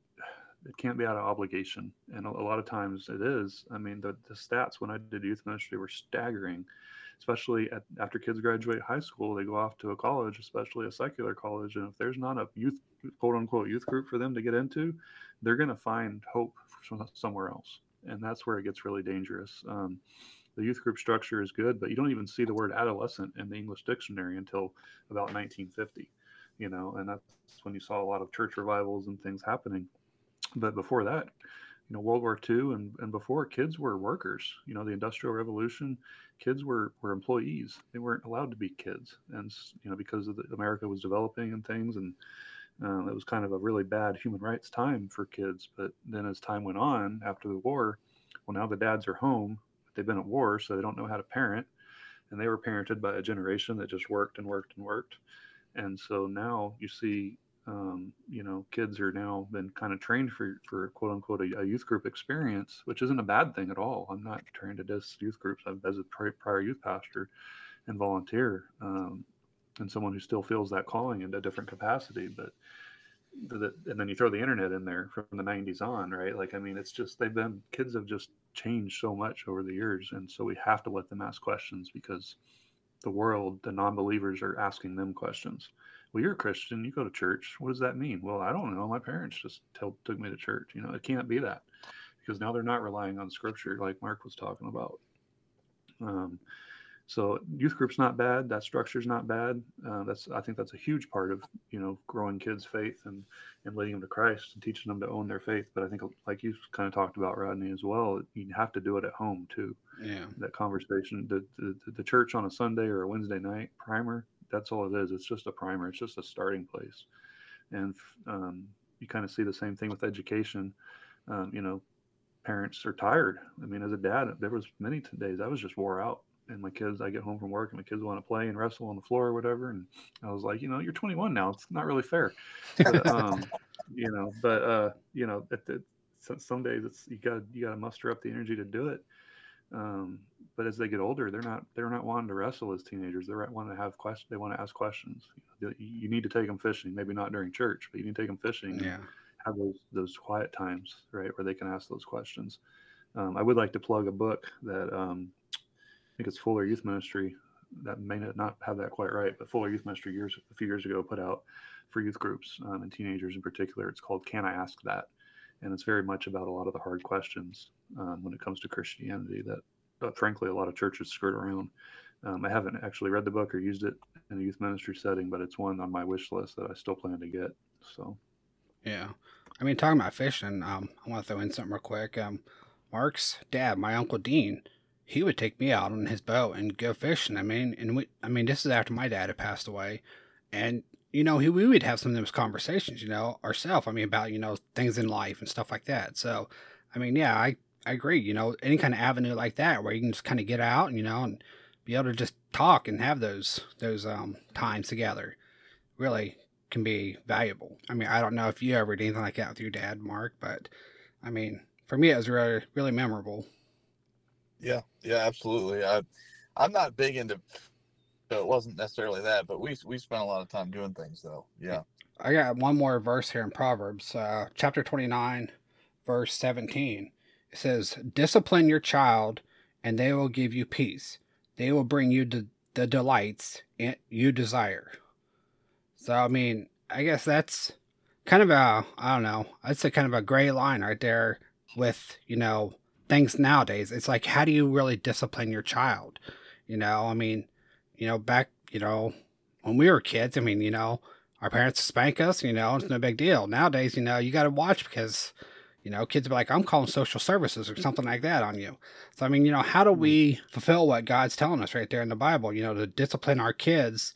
C: it can't be out of obligation. And a, a lot of times it is. I mean, the, the stats when I did youth ministry were staggering, especially at, after kids graduate high school, they go off to a college, especially a secular college. And if there's not a youth, quote unquote, youth group for them to get into, they're going to find hope from somewhere else. And that's where it gets really dangerous. Um, the youth group structure is good, but you don't even see the word adolescent in the English dictionary until about nineteen fifty, you know, and that's when you saw a lot of church revivals and things happening. But before that, you know, World War Two and, and before, kids were workers. You know, the Industrial Revolution, kids were, were employees. They weren't allowed to be kids. And, you know, because of the, America was developing and things, and uh, it was kind of a really bad human rights time for kids. But then as time went on after the war, well, now the dads are home. They've been at war, so they don't know how to parent. And they were parented by a generation that just worked and worked and worked. And so now you see Um, you know, kids are now been kind of trained for, for quote unquote a, a youth group experience, which isn't a bad thing at all. I'm not trying to diss youth groups. I've, as a prior youth pastor and volunteer, um, and someone who still feels that calling in a different capacity, but the, and then you throw the internet in there from the nineties on, right? Like, I mean, it's just, they've been, kids have just changed so much over the years. And so we have to let them ask questions because the world, the non-believers are asking them questions. Well, you're a Christian, you go to church. What does that mean? Well, I don't know. My parents just tell, took me to church. You know, it can't be that because now they're not relying on scripture like Mark was talking about. Um, So youth group's not bad. That structure's not bad. Uh, that's I think that's a huge part of you know growing kids' faith and and leading them to Christ and teaching them to own their faith. But I think like you kind of talked about, Rodney, as well, you have to do it at home too.
B: Yeah.
C: That conversation, the the, the church on a Sunday or a Wednesday night primer. That's all it is. It's just a primer. It's just a starting place. And um, you kind of see the same thing with education. Um, you know, parents are tired. I mean, as a dad, there was many days I was just wore out. And my kids, I get home from work and my kids want to play and wrestle on the floor or whatever. And I was like, you know, you're twenty-one now. It's not really fair. But, um, you know, but, uh, you know, it, it, some days it's, you got you got to muster up the energy to do it. Um, but as they get older, they're not, they're not wanting to wrestle as teenagers. They're wanting to have questions. They want to ask questions. You, you need to take them fishing, maybe not during church, but you need to take them fishing.
B: Yeah.
C: Have those, those quiet times, right, where they can ask those questions. Um, I would like to plug a book that, um, I think it's Fuller Youth Ministry. That may not have that quite right, but Fuller Youth Ministry years a few years ago put out for youth groups um, and teenagers in particular. It's called "Can I Ask That?" And it's very much about a lot of the hard questions um, when it comes to Christianity that, but frankly, a lot of churches skirt around. Um, I haven't actually read the book or used it in a youth ministry setting, but it's one on my wish list that I still plan to get. So,
B: yeah, I mean, talking about fishing, um, I want to throw in something real quick. Um, Mark's dad, my Uncle Dean, he would take me out on his boat and go fishing. I mean, and we, I mean, this is after my dad had passed away. And, you know, he, we would have some of those conversations, you know, ourselves. I mean, about, you know, things in life and stuff like that. So, I mean, yeah, I, I agree. You know, any kind of avenue like that where you can just kind of get out, you know, and be able to just talk and have those, those, um, times together really can be valuable. I mean, I don't know if you ever did anything like that with your dad, Mark, but I mean, for me, it was really, really memorable.
D: Yeah, yeah, absolutely. I, I'm not big into, so it wasn't necessarily that, but we we spent a lot of time doing things though. Yeah.
B: I got one more verse here in Proverbs, uh, chapter twenty-nine, verse seventeen. It says, "Discipline your child, and they will give you peace. They will bring you de- the delights you desire." So, I mean, I guess that's kind of a, I don't know, I'd say kind of a gray line right there with, you know, things nowadays. It's like, how do you really discipline your child? You know, I mean, you know, back, you know, when we were kids, I mean, you know, our parents spank us, you know, it's no big deal. Nowadays, you know, you got to watch because, you know, kids be like, I'm calling social services or something like that on you. So, I mean, you know, how do we fulfill what God's telling us right there in the Bible, you know, to discipline our kids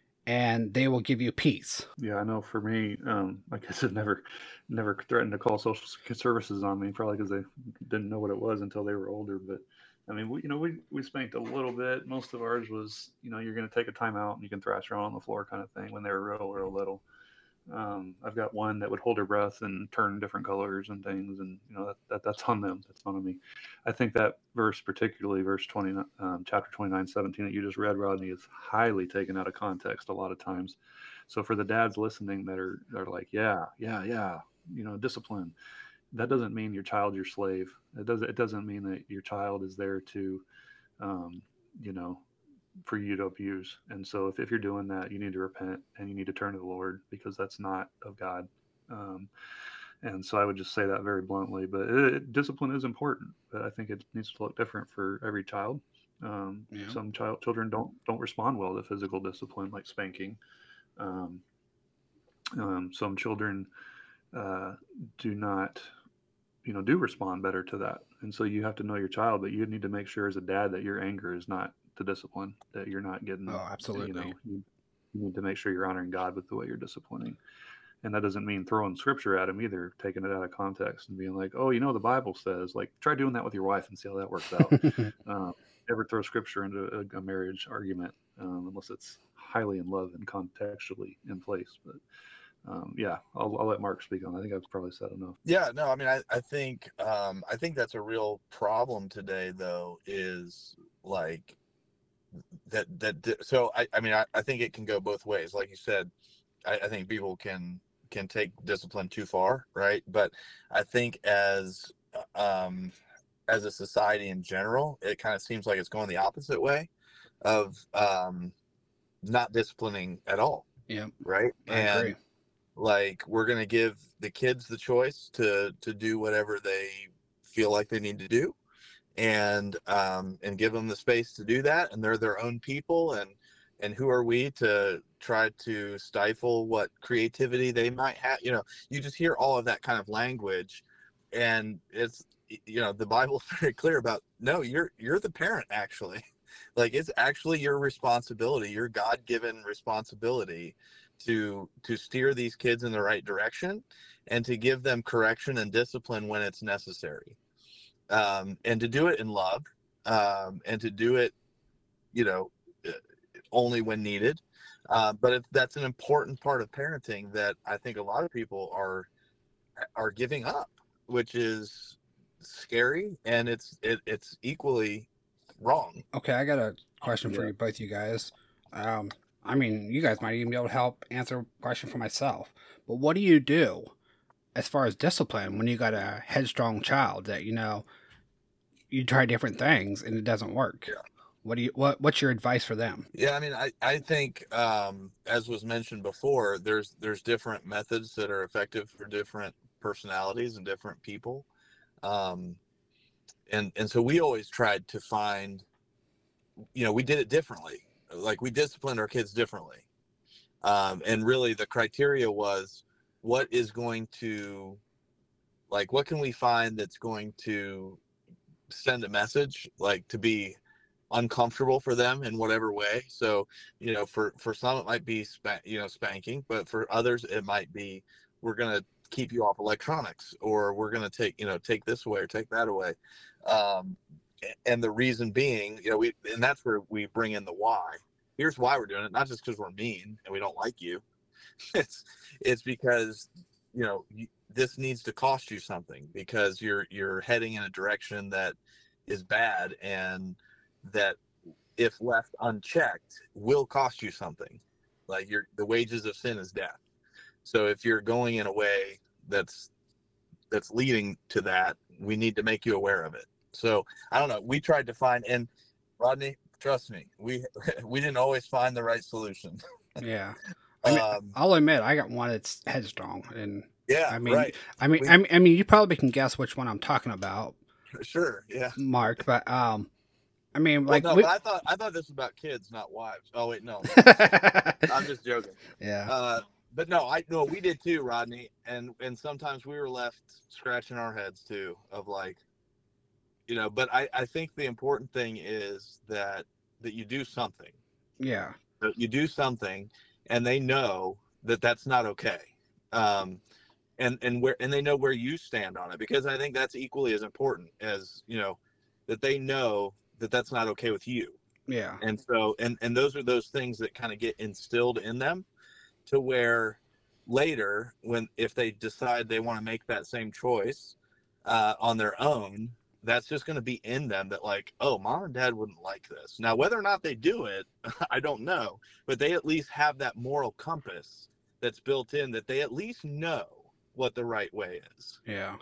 B: and they will give you peace?
C: Yeah, I know for me, um, my kids have never, never threatened to call social services on me, probably because they didn't know what it was until they were older. But I mean, we, you know, we, we spanked a little bit. Most of ours was, you know, you're going to take a time out and you can thrash around on the floor kind of thing when they were real, real little. Um, I've got one that would hold her breath and turn different colors and things, and you know that, that that's on them. That's not on me. I think that verse, particularly verse twenty, um, chapter twenty-nine, seventeen that you just read, Rodney, is highly taken out of context a lot of times. So for the dads listening that are are like, yeah, yeah, yeah, you know, discipline. That doesn't mean your child's your slave. It does. It doesn't mean that your child is there to, um, you know. for you to abuse. And so if, if you're doing that, you need to repent and you need to turn to the Lord because that's not of God. Um, and so I would just say that very bluntly, but it, discipline is important, but I think it needs to look different for every child. Um, yeah. Some child children don't, don't respond well to physical discipline, like spanking. Um, um, some children uh, do not, you know, do respond better to that. And so you have to know your child, but you need to make sure as a dad that your anger is not the discipline, that you're not getting,
B: oh, absolutely.
C: You know, you, you need to make sure you're honoring God with the way you're disciplining. And that doesn't mean throwing scripture at him either, taking it out of context and being like, oh, you know, the Bible says, like, try doing that with your wife and see how that works out. um, never throw scripture into a, a marriage argument um, unless it's highly in love and contextually in place. But um, yeah, I'll, I'll let Mark speak on that. I think I've probably said enough.
D: Yeah, no, I mean, I, I think, um, I think that's a real problem today, though, is like that, that, so I, I mean, I, I think it can go both ways. Like you said, I, I think people can, can take discipline too far, right? But I think as, um, as a society in general, it kind of seems like it's going the opposite way of, um, not disciplining at all.
B: Yeah.
D: Right.
B: I
D: and
B: agree.
D: Like, we're going to give the kids the choice to, to do whatever they feel like they need to do, and, um, and give them the space to do that. And they're their own people. And, and who are we to try to stifle what creativity they might have? You know, you just hear all of that kind of language, and it's, you know, the Bible's very clear about, no, you're, you're the parent, actually. Like, it's actually your responsibility, your God-given responsibility to to steer these kids in the right direction, and to give them correction and discipline when it's necessary, um, and to do it in love, um, and to do it, you know, only when needed. Uh, but it, that's an important part of parenting that I think a lot of people are are giving up, which is scary, and it's it, it's equally wrong.
B: Okay, I got a question for
D: Yeah.
B: you, both you guys. Um, I mean, you guys might even be able to help answer a question for myself. But what do you do as far as discipline when you got a headstrong child that, you know, you try different things and it doesn't work?
D: Yeah.
B: What do you what what's your advice for them?
D: Yeah, I mean, I, I think, um, as was mentioned before, there's there's different methods that are effective for different personalities and different people. Um, and, and so we always tried to find, you know, we did it differently. Like, we disciplined our kids differently. Um, and really the criteria was, what is going to, like, what can we find that's going to send a message, like, to be uncomfortable for them in whatever way. So, you know, for, for some, it might be, spank, you know, spanking, but for others, it might be, we're going to keep you off electronics, or we're going to take, you know, take this away or take that away. Um, and the reason being, you know, we, and that's where we bring in the why. Here's why we're doing it. Not just because we're mean and we don't like you. It's, it's because, you know, you, this needs to cost you something, because you're, you're heading in a direction that is bad, and that, if left unchecked, will cost you something. Like, your, the wages of sin is death. So if you're going in a way that's, that's leading to that, we need to make you aware of it. So I don't know. We tried to find, and Rodney, trust me, we, we didn't always find the right solution.
B: Yeah. I mean,
D: um,
B: I'll admit I got one that's headstrong, and
D: yeah,
B: I mean,
D: right.
B: I mean,
D: We-
B: I mean, I mean, you probably can guess which one I'm talking about,
D: Sure. Yeah.
B: Mark. But um, I mean,
D: Well,
B: like,
D: no,
B: we...
D: but I thought, I thought this was about kids, not wives. Oh wait, no, I'm just joking.
B: Yeah.
D: Uh, but no, I no, we did too, Rodney. And, and sometimes we were left scratching our heads too, of like, you know, but I, I think the important thing is that, that you do something,
B: Yeah.
D: that you do something, and they know that that's not okay. Um, and, and where, and they know where you stand on it, because I think that's equally as important as, you know, that they know that that's not okay with you.
B: Yeah.
D: And so, and, and those are those things that kind of get instilled in them, to where later, when, if they decide they want to make that same choice uh, on their own, that's just going to be in them, that like, oh, mom and dad wouldn't like this. Now, whether or not they do it, I don't know, but they at least have that moral compass that's built in, that they at least know what the right way is.
B: Yeah.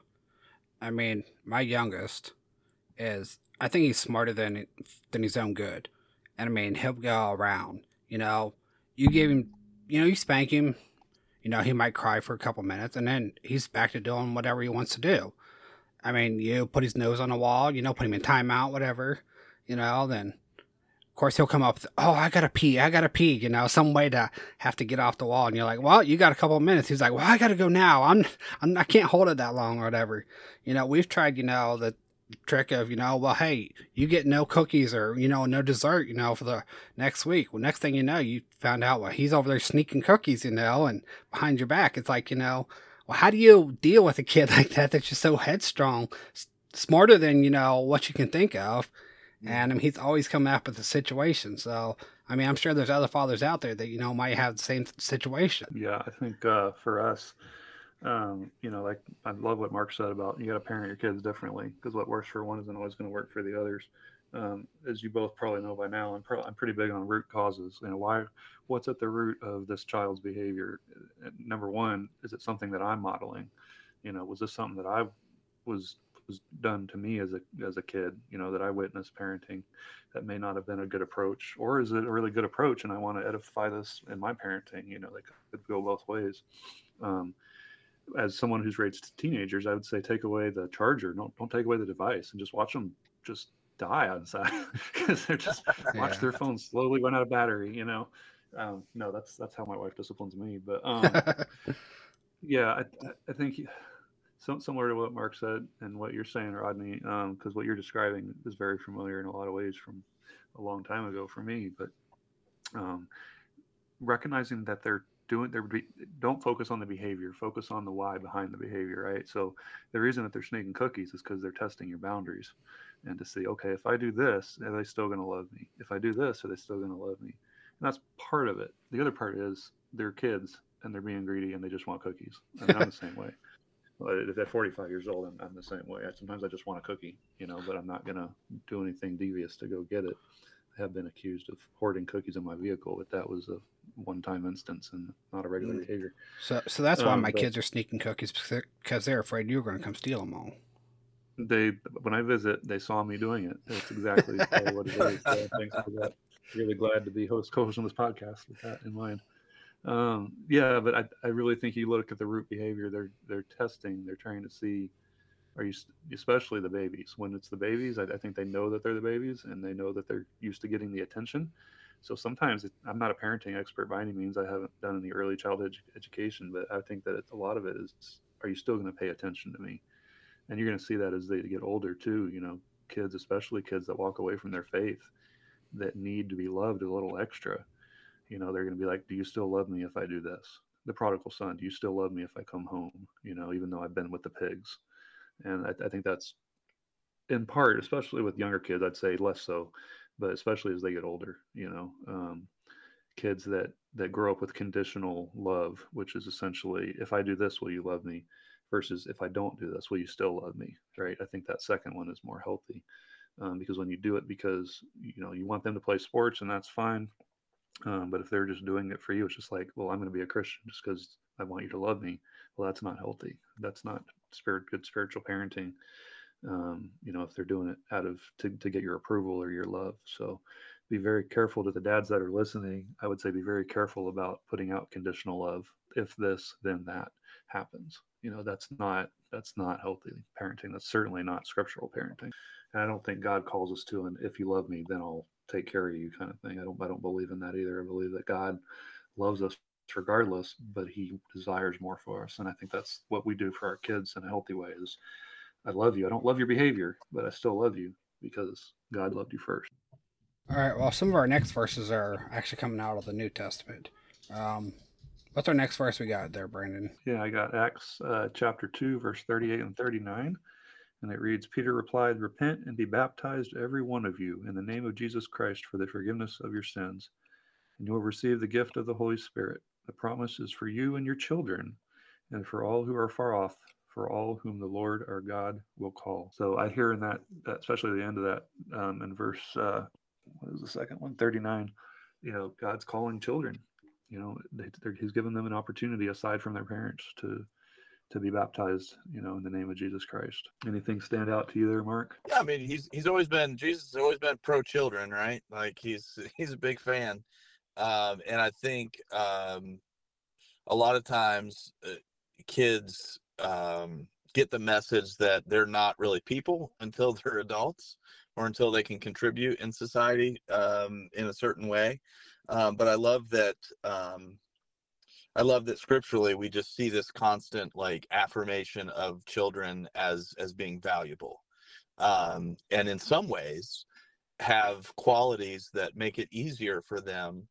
B: I mean, my youngest is, I think he's smarter than than his own good. And I mean, he'll go around, you know, you give him, you know, you spank him, you know, he might cry for a couple minutes, and then he's back to doing whatever he wants to do. I mean, you put his nose on the wall, you know, put him in timeout, whatever, you know, then of course he'll come up with, oh, I gotta pee, I gotta pee, you know, some way to have to get off the wall. And you're like, well, you got a couple of minutes. He's like, well, I gotta go now. I'm, I'm I can't hold it that long, or whatever. You know, we've tried, you know, the trick of, you know, well, hey, you get no cookies, or, you know, no dessert, you know, for the next week. Well, next thing you know, you found out, well, he's over there sneaking cookies, you know, and behind your back. It's like, you know, well, how do you deal with a kid like that that's just so headstrong, s- smarter than, you know, what you can think of? And I mean, he's always coming up with a situation. So, I mean, I'm sure there's other fathers out there that, you know, might have the same situation.
C: Yeah, I think uh, for us, um, you know, like I love what Mark said about you got to parent your kids differently because what works for one isn't always going to work for the others. Um, as you both probably know by now, I'm, pro- I'm pretty big on root causes. You know, why, what's at the root of this child's behavior? Number one, is it something that I'm modeling? You know, was this something that I was was done to me as a as a kid? You know, that I witnessed parenting that may not have been a good approach, or is it a really good approach? And I want to edify this in my parenting. You know, they could go both ways. Um, as someone who's raised teenagers, I would say take away the charger. Don't don't take away the device and just watch them just die outside because they're just watch
B: Yeah.
C: their phones slowly run out of battery. You know, um, no, that's that's how my wife disciplines me. But um, yeah, I, I think some, similar to what Mark said and what you're saying, Rodney, because um, what you're describing is very familiar in a lot of ways from a long time ago for me. But um, recognizing that they're doing their don't focus on the behavior, focus on the why behind the behavior, right? So the reason that they're sneaking cookies is because they're testing your boundaries and to see, okay, if I do this, are they still going to love me? If I do this, are they still going to love me? And that's part of it. The other part is they're kids and they're being greedy and they just want cookies. I mean, I'm the same way. At forty-five years old, I'm, I'm the same way. Sometimes I just want a cookie, you know, but I'm not going to do anything devious to go get it. I have been accused of hoarding cookies in my vehicle, but that was a one-time instance and not a regular
D: Mm.
C: behavior.
B: So, so that's why
C: Um,
B: my
C: but-
B: kids are sneaking cookies because they're afraid you're going to come steal them all.
C: They, when I visit, they saw me doing it. That's exactly what it is. So thanks for that. Really glad to be host co-host on this podcast with that in mind. Um, yeah, but I, I really think you look at the root behavior. They're they're testing. They're trying to see. Are you, especially the babies? When it's the babies, I, I think they know that they're the babies and they know that they're used to getting the attention. So sometimes it, I'm not a parenting expert by any means. I haven't done any early childhood edu- education, but I think that it's, a lot of it is, are you still going to pay attention to me? And you're going to see that as they get older too. You know, kids, especially kids that walk away from their faith, that need to be loved a little extra. You know, they're going to be like, do you still love me if I do this? The prodigal son, do you still love me if I come home? You know, even though I've been with the pigs. And I, I think that's in part, especially with younger kids, I'd say less so, but especially as they get older, you know, um, kids that, that grow up with conditional love, which is essentially, if I do this, will you love me? Versus if I don't do this, will you still love me? Right. I think that second one is more healthy um, because when you do it because, you know, you want them to play sports and that's fine. Um, but if they're just doing it for you, it's just like, well, I'm going to be a Christian just because I want you to love me. Well, that's not healthy. That's not spirit, good spiritual parenting. Um, you know, if they're doing it out of to, to get your approval or your love. So be very careful to the dads that are listening. I would say be very careful about putting out conditional love. If this, then that happens. You know, that's not that's not healthy parenting. That's certainly not scriptural parenting. And I don't think God calls us to an if you love me, then I'll take care of you kind of thing. I don't I don't believe in that either. I believe that God loves us regardless, but he desires more for us. And I think that's what we do for our kids in a healthy way is I love you. I don't love your behavior, but I still love you because God loved you first.
B: All right. Well, some of our next verses are actually coming out of the New Testament. Um, what's our next verse we got there, Brandon?
C: Yeah, I got Acts uh, chapter two, verse thirty-eight and thirty-nine. And it reads, Peter replied, repent and be baptized, every one of you, in the name of Jesus Christ for the forgiveness of your sins. And you will receive the gift of the Holy Spirit. The promise is for you and your children, and for all who are far off, for all whom the Lord our God will call. So I hear in that, especially the end of that, um, in verse, uh, what is the second one? thirty-nine, you know, God's calling children. You know, they, he's given them an opportunity aside from their parents to to be baptized, you know, in the name of Jesus Christ. Anything stand out to you there, Mark?
D: Yeah, I mean, he's he's always been Jesus has always been pro children, right? Like he's he's a big fan, um, and I think um, a lot of times uh, kids um, get the message that they're not really people until they're adults or until they can contribute in society um, in a certain way. Um, but I love that. Um, I love that scripturally we just see this constant like affirmation of children as as being valuable, um, and in some ways have qualities that make it easier for them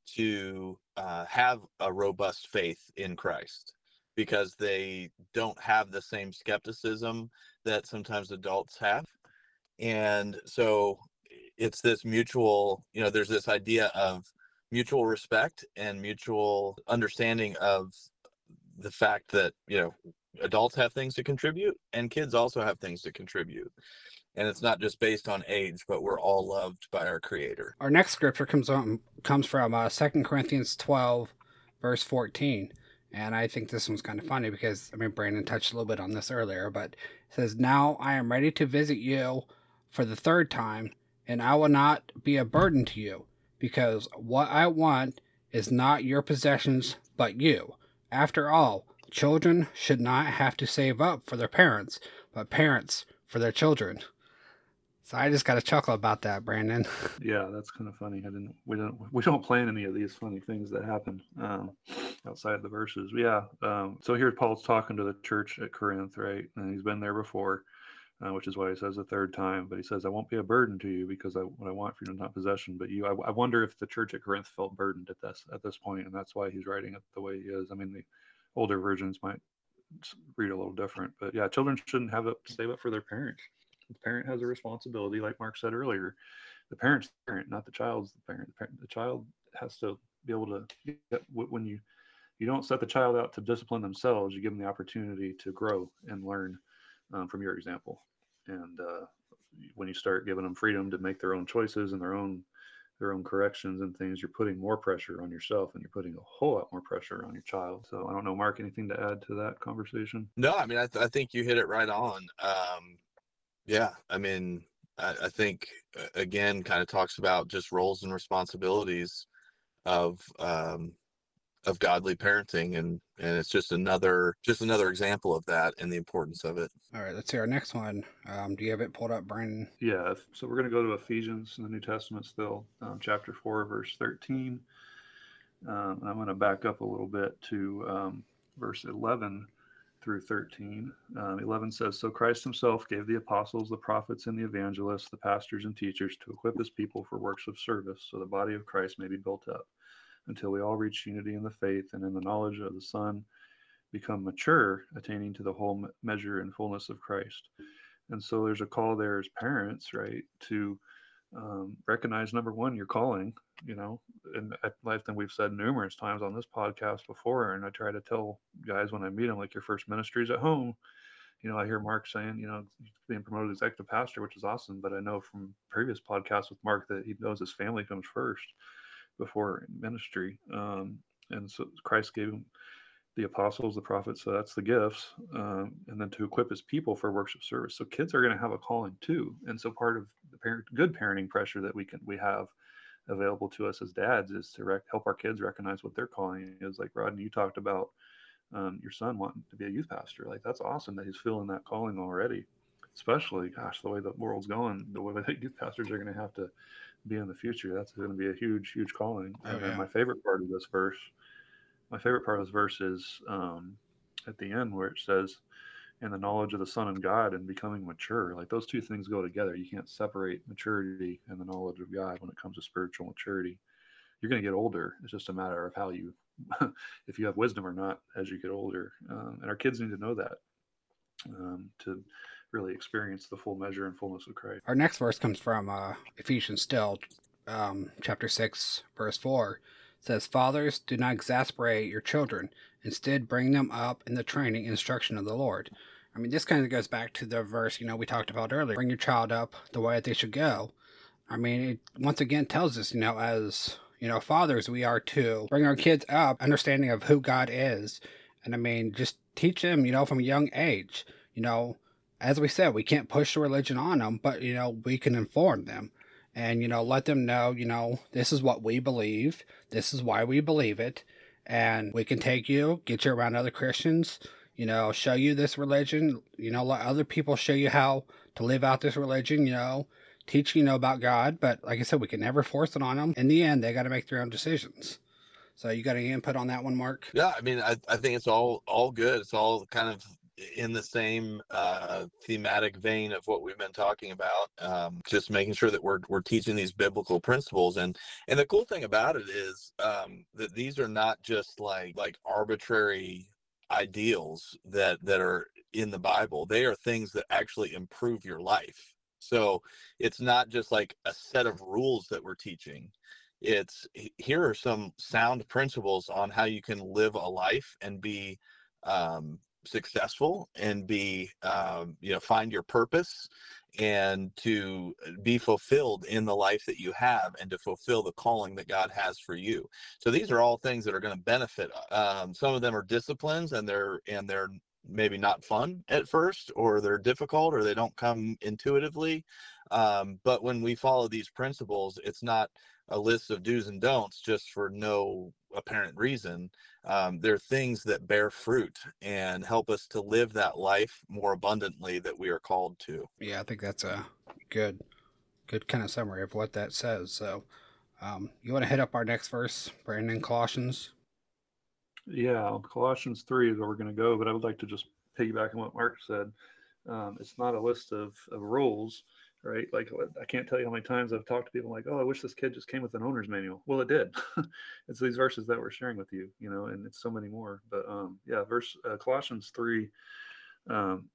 D: to uh, have a robust faith in Christ because they don't have the same skepticism that sometimes adults have. And so it's this mutual, you know, there's this idea of mutual respect and mutual understanding of the fact that, you know, adults have things to contribute and kids also have things to contribute. And it's not just based on age, but we're all loved by our Creator.
B: Our next scripture comes on comes from uh, Second Corinthians twelve, verse fourteen. And I think this one's kind of funny because, I mean, Brandon touched a little bit on this earlier, but it says, "Now I am ready to visit you for the third time, and I will not be a burden to you, because what I want is not your possessions, but you. After all, children should not have to save up for their parents, but parents for their children." So I just got a chuckle about that, Brandon.
C: Yeah, that's kind of funny. I didn't. We don't. We don't plan any of these funny things that happen um, outside the verses. But yeah. Um, so here Paul's talking to the church at Corinth, right? And he's been there before, uh, which is why he says the third time. But he says, "I won't be a burden to you, because I, what I want for you is not possession, but you." I, I wonder if the church at Corinth felt burdened at this at this point, and that's why he's writing it the way he is. I mean, the older versions might read a little different, but yeah, children shouldn't have to save up for their parents. The parent has a responsibility, like Mark said earlier. The parent's the parent, not the child's the parent. The, parent, the child has to be able to get, when you you don't set the child out to discipline themselves, you give them the opportunity to grow and learn um, from your example. And uh, when you start giving them freedom to make their own choices and their own their own corrections and things, you're putting more pressure on yourself, and you're putting a whole lot more pressure on your child. So I don't know, Mark, anything to add to that conversation?
D: No, I mean, I, th- I think you hit it right on. Um, Yeah, I mean, I, I think, again, kind of talks about just roles and responsibilities of um, of godly parenting, and and it's just another just another example of that and the importance of it.
B: All right, let's see our next one. Um, do you have it pulled up, Brandon?
C: Yeah, so we're going to go to Ephesians in the New Testament still, um, chapter four, verse thirteen. Um, and I'm going to back up a little bit to um, verse eleven through thirteen. Um, eleven says, "So Christ himself gave the apostles, the prophets, and the evangelists, the pastors and teachers, to equip his people for works of service, so the body of Christ may be built up, until we all reach unity in the faith and in the knowledge of the Son, become mature, attaining to the whole measure and fullness of Christ." And so there's a call there as parents, right, to um, recognize, number one, your calling. You know, and I think we've said numerous times on this podcast before, and I try to tell guys when I meet them, like, your first ministry is at home. You know, I hear Mark saying, you know, he's being promoted as executive pastor, which is awesome. But I know from previous podcasts with Mark that he knows his family comes first before ministry. Um, and so Christ gave him the apostles, the prophets, so that's the gifts, um, and then to equip his people for works of service. So kids are going to have a calling too. And so part of the parent, good parenting pressure that we can we have available to us as dads is to rec- help our kids recognize what their calling is. Like Rodney, you talked about um, your son wanting to be a youth pastor. Like, that's awesome that he's feeling that calling already. Especially, gosh, the way the world's going, the way that youth pastors are going to have to be in the future. That's going to be a huge, huge calling.
B: Oh,
C: and
B: yeah.
C: then my favorite part of this verse, my favorite part of this verse is um, at the end where it says, "In the knowledge of the Son and God," and becoming mature. Like, those two things go together. You can't separate maturity and the knowledge of God when it comes to spiritual maturity. You're going to get older. It's just a matter of how you, if you have wisdom or not as you get older. Um, and our kids need to know that um, to really experience the full measure and fullness of Christ.
B: Our next verse comes from uh, Ephesians still, um, chapter six, verse four. It says, "Fathers, do not exasperate your children. Instead, bring them up in the training and instruction of the Lord." I mean, this kind of goes back to the verse, you know, we talked about earlier. Bring your child up the way that they should go. I mean, it once again tells us, you know, as, you know, fathers, we are to bring our kids up, understanding of who God is. And I mean, just teach them, you know, from a young age. You know, as we said, we can't push the religion on them, but, you know, we can inform them. And, you know, let them know, you know, this is what we believe. This is why we believe it. And we can take you, get you around other Christians, you know, show you this religion, you know, let other people show you how to live out this religion, you know, teach, you know, about God. But like I said, we can never force it on them. In the end, they got to make their own decisions. So you got any input on that one, Mark?
D: Yeah, I mean, I, I think it's all all good. It's all kind of in the same uh, thematic vein of what we've been talking about. Um, just making sure that we're we're teaching these biblical principles, and and the cool thing about it is um, that these are not just like like arbitrary ideals that that are in the Bible. They are things that actually improve your life. So it's not just like a set of rules that we're teaching. It's here are some sound principles on how you can live a life and be um, successful and be, um, you know, find your purpose and to be fulfilled in the life that you have and to fulfill the calling that God has for you. So these are all things that are going to benefit. Um, some of them are disciplines and they're, and they're maybe not fun at first, or they're difficult, or they don't come intuitively. Um, but when we follow these principles, it's not a list of do's and don'ts just for no apparent reason. Um, they're things that bear fruit and help us to live that life more abundantly that we are called to.
B: Yeah, I think that's a good, good kind of summary of what that says. So, um, you want to hit up our next verse, Brandon, Colossians?
C: Yeah, Colossians three is where we're going to go, but I would like to just piggyback on what Mark said. Um, it's not a list of, of rules, right? Like, I can't tell you how many times I've talked to people like, oh, I wish this kid just came with an owner's manual. Well, it did. It's these verses that we're sharing with you, you know, and it's so many more. But um, yeah, verse uh, Colossians three, um,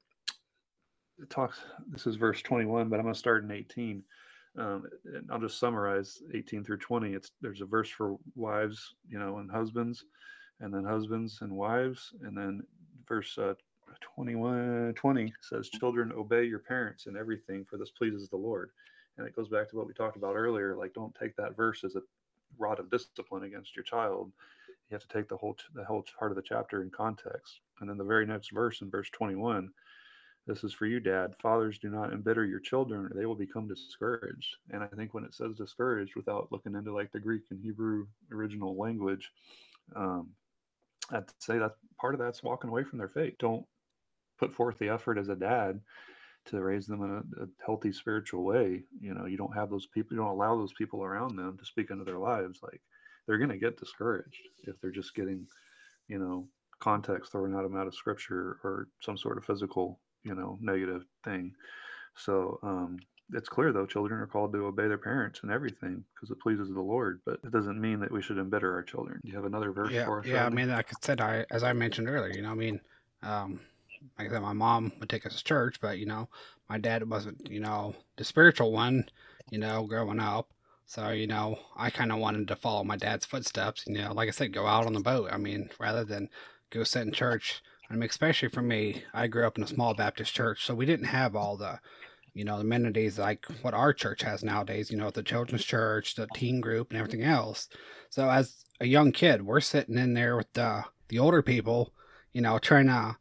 C: it talks, this is verse twenty-one, but I'm going to start in eighteen. Um, and I'll just summarize eighteen through twenty. It's there's a verse for wives, you know, and husbands, and then husbands and wives, and then verse uh, twenty-one, twenty says, children, obey your parents in everything, for this pleases the Lord. And it goes back to what we talked about earlier. Like, don't take that verse as a rod of discipline against your child. You have to take the whole the whole part of the chapter in context. And then the very next verse, in verse twenty-one, this is for you, Dad. Fathers, do not embitter your children, or they will become discouraged. And I think when it says discouraged, without looking into like the Greek and Hebrew original language, um, I'd say that part of that's walking away from their faith. Don't put forth the effort as a dad to raise them in a, a healthy spiritual way. You know, you don't have those people, you don't allow those people around them to speak into their lives. Like, they're going to get discouraged if they're just getting, you know, context thrown at them out of scripture or some sort of physical, you know, negative thing. So um, it's clear, though, children are called to obey their parents and everything because it pleases the Lord. But it doesn't mean that we should embitter our children. Do you have another verse
B: Yeah,
C: for us?
B: yeah.
C: Rodney?
B: I mean, like I said, I as I mentioned earlier, you know, I mean, um, like I said, my mom would take us to church, but you know, my dad wasn't, you know, the spiritual one, you know, growing up. So you know, I kind of wanted to follow my dad's footsteps. You know, like I said, go out on the boat. I mean, rather than go sit in church. I mean, especially for me, I grew up in a small Baptist church, so we didn't have all the, you know, amenities like what our church has nowadays. You know, the children's church, the teen group, and everything else. So as a young kid, we're sitting in there with the the older people, you know, trying to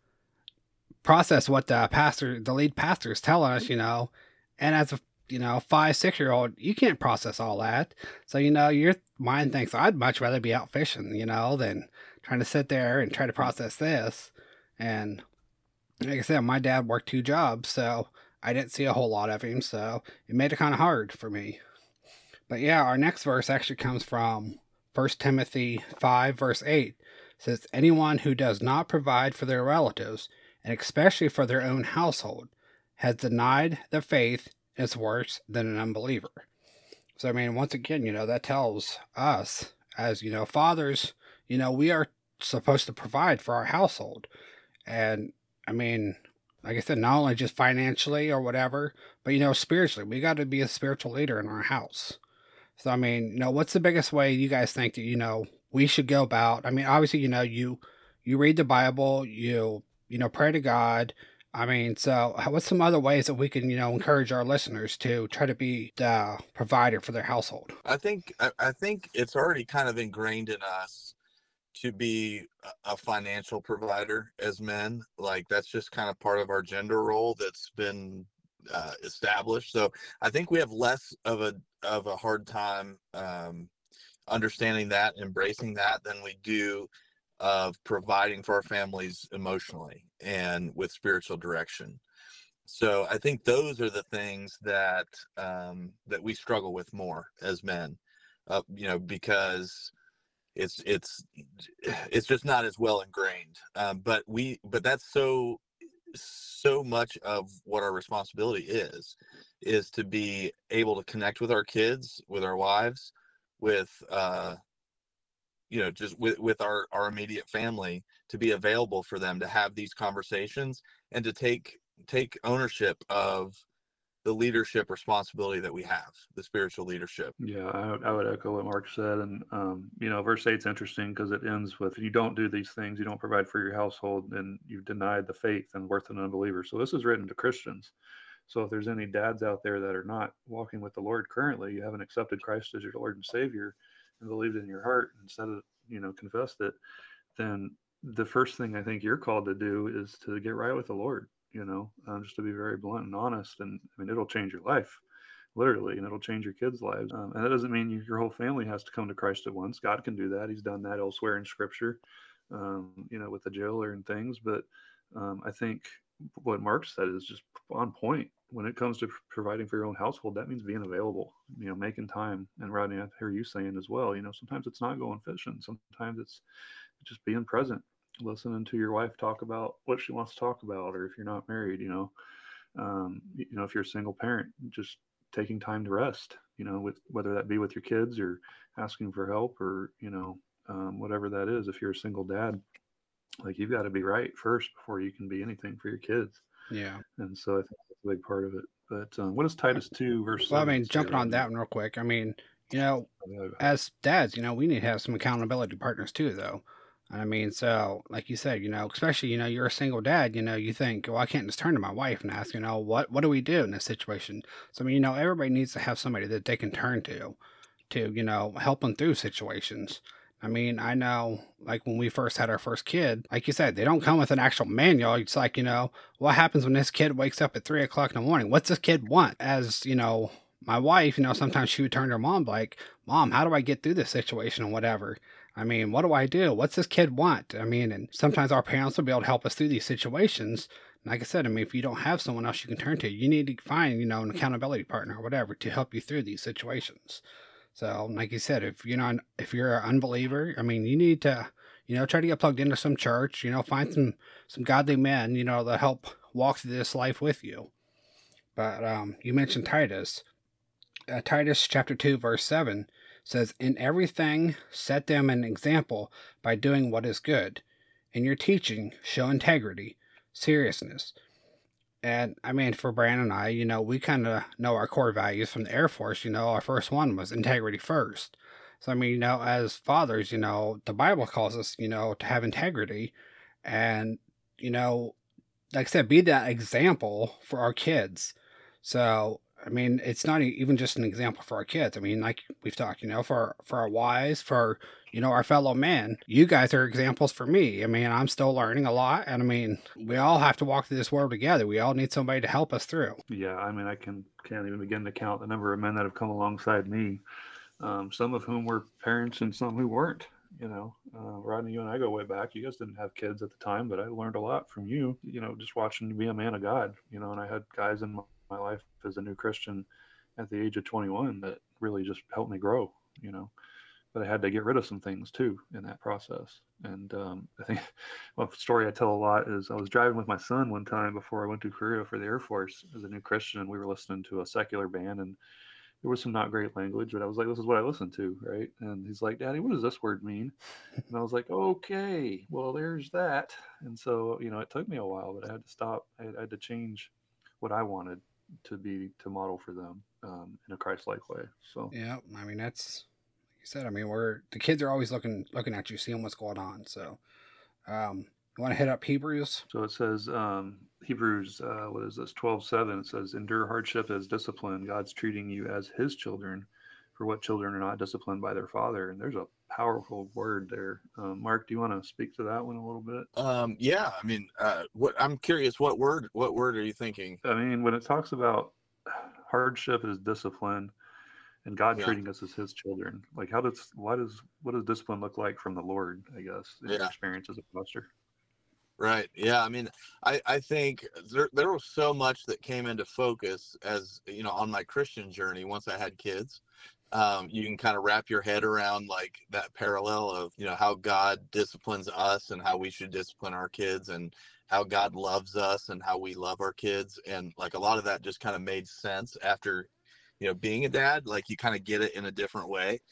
B: process what the pastor, the lead pastor, is telling us, you know, and as a you know five six year old, you can't process all that. So you know, your mind thinks I'd much rather be out fishing, you know, than trying to sit there and try to process this. And like I said, my dad worked two jobs, so I didn't see a whole lot of him, so it made it kind of hard for me. But yeah, our next verse actually comes from First Timothy five, verse eight. It says, anyone who does not provide for their relatives, and especially for their own household, has denied the faith and is worse than an unbeliever. So, I mean, once again, you know, that tells us as, you know, fathers, you know, we are supposed to provide for our household. And, I mean, like I said, not only just financially or whatever, but, you know, spiritually, we got to be a spiritual leader in our house. So, I mean, you know, what's the biggest way you guys think that, you know, we should go about? I mean, obviously, you know, you, you read the Bible, you, you know, pray to God. I mean, so what's some other ways that we can, you know, encourage our listeners to try to be the provider for their household?
D: I think, I, I think it's already kind of ingrained in us to be a financial provider as men. Like, that's just kind of part of our gender role that's been uh, established. So I think we have less of a of a hard time um, understanding that, embracing that, than we do of providing for our families emotionally and with spiritual direction. So I think those are the things that um, that we struggle with more as men, uh, you know, because it's it's it's just not as well ingrained. Um, but we but that's so so much of what our responsibility is is to be able to connect with our kids, with our wives, with uh you know, just with, with our, our immediate family, to be available for them, to have these conversations and to take, take ownership of the leadership responsibility that we have, the spiritual leadership.
C: Yeah, I would, I would echo what Mark said. And, um, you know, verse eight's interesting because it ends with, you don't do these things, you don't provide for your household, and you've denied the faith and worth an unbeliever. So this is written to Christians. So if there's any dads out there that are not walking with the Lord currently, you haven't accepted Christ as your Lord and Savior and believed in your heart and said it, you know, confessed it, then the first thing I think you're called to do is to get right with the Lord, you know, um, just to be very blunt and honest. And I mean, it'll change your life, literally, and it'll change your kids' lives. Um, and that doesn't mean you, your whole family has to come to Christ at once. God can do that. He's done that elsewhere in Scripture, um, you know, with the jailer and things. But um, I think what Mark said is just on point. When it comes to providing for your own household, that means being available, you know, making time. And Rodney, I hear you saying as well, you know, sometimes it's not going fishing. Sometimes it's just being present, listening to your wife talk about what she wants to talk about. Or if you're not married, you know, um, you know, if you're a single parent, just taking time to rest, you know, with whether that be with your kids or asking for help or, you know, um, whatever that is. If you're a single dad, like you've got to be right first before you can be anything for your kids.
B: Yeah.
C: And so I think that's a big part of it. But um, what is Titus two verse
B: Well, I
C: seven
B: mean,
C: say
B: jumping
C: about
B: on that one real quick. I mean, you know,
C: Yeah.
B: as dads, you know, we need to have some accountability partners too, though. I mean, so like you said, you know, especially, you know, you're a single dad, you know, you think, well, I can't just turn to my wife and ask, you know, what, what do we do in this situation? So, I mean, you know, everybody needs to have somebody that they can turn to, to, you know, help them through situations. I mean, I know, like, when we first had our first kid, like you said, they don't come with an actual manual. It's like, you know, what happens when this kid wakes up at three o'clock in the morning? What's this kid want? As, you know, my wife, you know, sometimes she would turn to her mom like, Mom, how do I get through this situation or whatever? I mean, what do I do? What's this kid want? I mean, and sometimes our parents will be able to help us through these situations. Like I said, I mean, if you don't have someone else you can turn to, you need to find, you know, an accountability partner or whatever to help you through these situations. So, like you said, if you're not, if you're an unbeliever, I mean, you need to, you know, try to get plugged into some church, you know, find some, some godly men, you know, that help walk through this life with you. But um, you mentioned Titus. Uh, Titus chapter two, verse seven says, in everything, set them an example by doing what is good. In your teaching, show integrity, seriousness. And I mean, for Brandon and I, you know, we kind of know our core values from the Air Force. You know, our first one was integrity first. So, I mean, you know, as fathers, you know, the Bible calls us, you know, to have integrity and, you know, like I said, be that example for our kids. So, I mean, it's not even just an example for our kids. I mean, like we've talked, you know, for, for our wives, for, you know, our fellow men. You guys are examples for me. I mean, I'm still learning a lot. And I mean, we all have to walk through this world together. We all need somebody to help us through.
C: Yeah, I mean, I can, can't even begin to count the number of men that have come alongside me, um, some of whom were parents and some who weren't. You know, uh, Rodney, you and I go way back. You guys didn't have kids at the time, but I learned a lot from you, you know, just watching you be a man of God, you know, and I had guys in my, my life as a new Christian at the age of twenty-one that really just helped me grow, you know, but I had to get rid of some things too in that process. And um, I think well, the story I tell a lot is I was driving with my son one time before I went to Korea for the Air Force as a new Christian, and we were listening to a secular band, and there was some not great language, but I was like, this is what I listen to, right? And he's like, Daddy, what does this word mean? And I was like, okay, well, there's that. And so, you know, it took me a while, but I had to stop. I had, I had to change what I wanted to be, to model for them um, in a Christ-like way. So,
B: yeah, I mean, that's, like you said, I mean, we're, the kids are always looking, looking at you, seeing what's going on. So, um, you want to hit up Hebrews?
C: So it says, um, Hebrews, uh, what is this, twelve seven, it says, endure hardship as discipline. God's treating you as his children, for what children are not disciplined by their father. And there's a powerful word there. Um, Mark, do you want to speak to that one a little bit?
D: Um, yeah, I mean, uh, what I'm curious, what word, what word are you thinking?
C: I mean, when it talks about hardship as discipline and God
D: Yeah.
C: treating us as his children, like how does, why does, what does discipline look like from the Lord, I guess, in your
D: Yeah.
C: experience as a pastor?
D: Right. Yeah. I mean, I, I think there, there was so much that came into focus as, you know, on my Christian journey once I had kids. Um, you can kind of wrap your head around like that parallel of, you know, how God disciplines us and how we should discipline our kids and how God loves us and how we love our kids. And like a lot of that just kind of made sense after, you know, being a dad, like you kind of get it in a different way.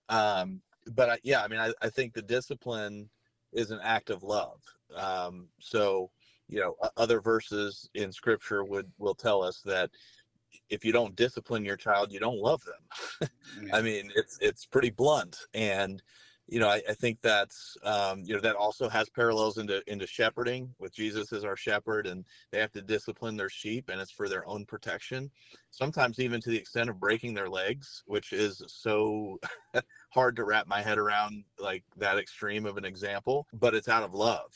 D: Um, but I, yeah, I mean, I, I think the discipline is an act of love. Um, so, you know, other verses in scripture would, will tell us that, if you don't discipline your child, you don't love them.
B: Yeah.
D: I mean, it's it's pretty blunt. And you know, I, I think that's um, you know, that also has parallels into into shepherding, with Jesus as our shepherd, and they have to discipline their sheep, and it's for their own protection. Sometimes even to the extent of breaking their legs, which is so hard to wrap my head around, like that extreme of an example, but it's out of love.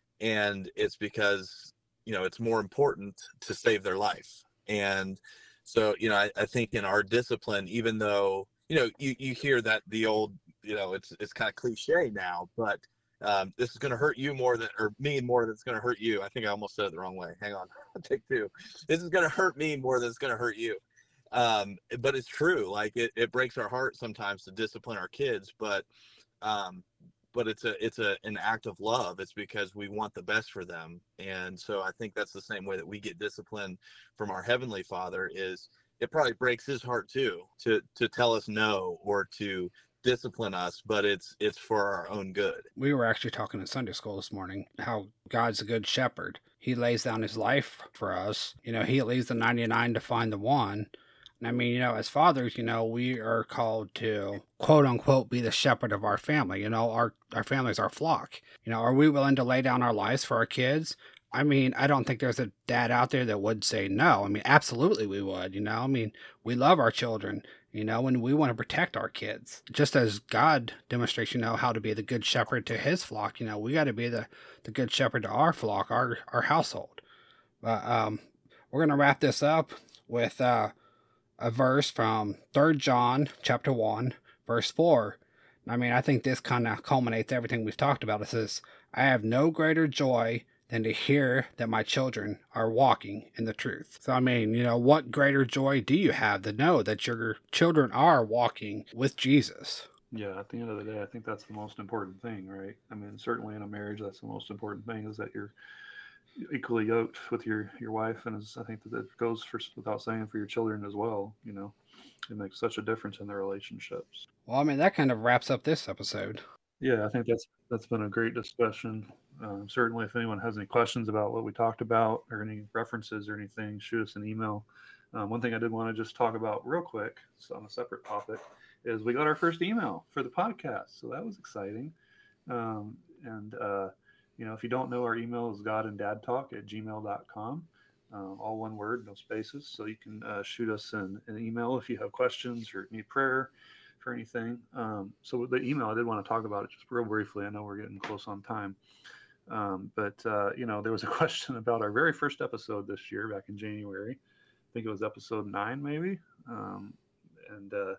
D: And it's because, you know, it's more important to save their life. And so, you know, I, I think in our discipline, even though, you know, you, you hear that the old, you know, it's it's kind of cliche now, but um, this is going to hurt you more than, or me more than it's going to hurt you. I think I almost said it the wrong way. Hang on, take two. This is going to hurt me more than it's going to hurt you. Um, but it's true. Like it, it breaks our heart sometimes to discipline our kids, but um, but it's a it's a an act of love. It's because we want the best for them. And so I think that's the same way that we get discipline from our Heavenly Father. Is it probably breaks his heart too to to tell us no, or to discipline us, but it's it's for our own good.
B: We were actually talking in Sunday school this morning how God's a good shepherd. He lays down his life for us. You know, he leaves the ninety-nine to find the one. And I mean, you know, as fathers, you know, we are called to quote unquote be the shepherd of our family. You know, our our family is our flock. You know, are we willing to lay down our lives for our kids? I mean, I don't think there's a dad out there that would say no. I mean, absolutely we would, you know. I mean, we love our children, you know, and we want to protect our kids. Just as God demonstrates, you know, how to be the good shepherd to his flock, you know, we got to be the, the good shepherd to our flock, our, our household. But um, we're going to wrap this up with uh, a verse from Third John chapter one, verse four. I mean, I think this kind of culminates everything we've talked about. It says, I have no greater joy than to hear that my children are walking in the truth. So, I mean, you know, what greater joy do you have to know that your children are walking with Jesus?
C: Yeah, at the end of the day, I think that's the most important thing, right? I mean, certainly in a marriage, that's the most important thing, is that you're equally yoked with your, your wife. And as I think that it goes for, without saying, for your children as well. You know, it makes such a difference in their relationships.
B: Well, I mean, that kind of wraps up this episode.
C: Yeah, I think that's that's been a great discussion. Um, certainly, if anyone has any questions about what we talked about, or any references or anything, shoot us an email. Um, one thing I did want to just talk about real quick, so on a separate topic, is we got our first email for the podcast. So that was exciting. Um, and, uh, you know, if you don't know, our email is godanddadtalk at gmail dot com. Um, all one word, no spaces. So you can uh, shoot us an, an email if you have questions or need prayer for anything. Um, so the email, I did want to talk about it just real briefly. I know we're getting close on time. Um, but, uh, you know, there was a question about our very first episode this year, back in January. I think it was episode nine, maybe. Um, and uh,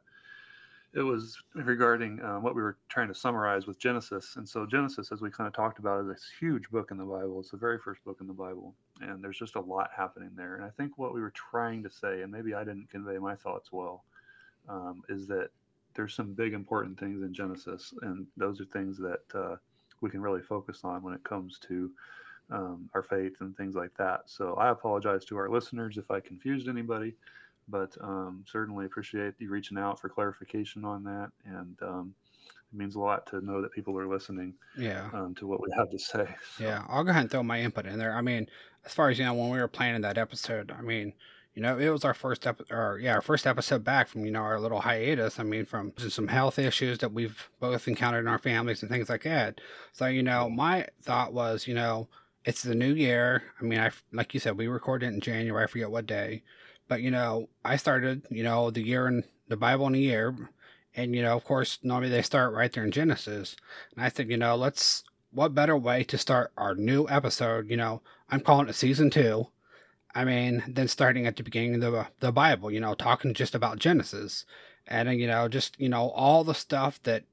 C: it was regarding uh, what we were trying to summarize with Genesis. And so Genesis, as we kind of talked about, is this huge book in the Bible. It's the very first book in the Bible. And there's just a lot happening there. And I think what we were trying to say, and maybe I didn't convey my thoughts well, um, is that there's some big important things in Genesis. And those are things that uh, we can really focus on when it comes to um, our faith and things like that. So I apologize to our listeners if I confused anybody, but um, certainly appreciate you reaching out for clarification on that. And um, it means a lot to know that people are listening
B: Yeah.
C: um, to what we have to say. So.
B: Yeah, I'll go ahead and throw my input in there. I mean, as far as, you know, when we were planning that episode, I mean, you know, it was our first episode, or yeah, our first episode back from, you know, our little hiatus. I mean, from some health issues that we've both encountered in our families and things like that. So, you know, my thought was, you know, it's the new year. I mean, I, like you said, we recorded it in January. I forget what day. But, you know, I started, you know, the year in the Bible in a year. And, you know, of course, normally they start right there in Genesis. And I said, you know, let's, what better way to start our new episode? You know, I'm calling it season two. I mean, then starting at the beginning of the, the Bible, you know, talking just about Genesis. And, you know, just, you know, all the stuff that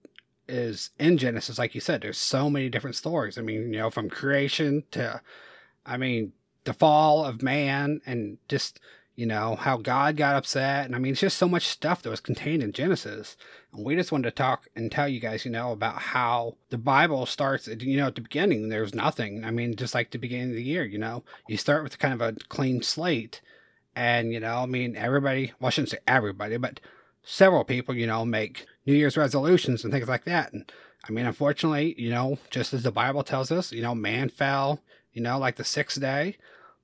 B: is in Genesis, like you said, there's so many different stories. I mean, you know, from creation to, I mean, the fall of man, and just, you know, how God got upset. And I mean, it's just so much stuff that was contained in Genesis. And we just wanted to talk and tell you guys, you know, about how the Bible starts, you know, at the beginning, there's nothing. I mean, just like the beginning of the year, you know, you start with kind of a clean slate. And, you know, I mean, everybody, well, I shouldn't say everybody, but several people, you know, make New Year's resolutions and things like that. And I mean, unfortunately, you know, just as the Bible tells us, you know, man fell, you know, like the sixth day.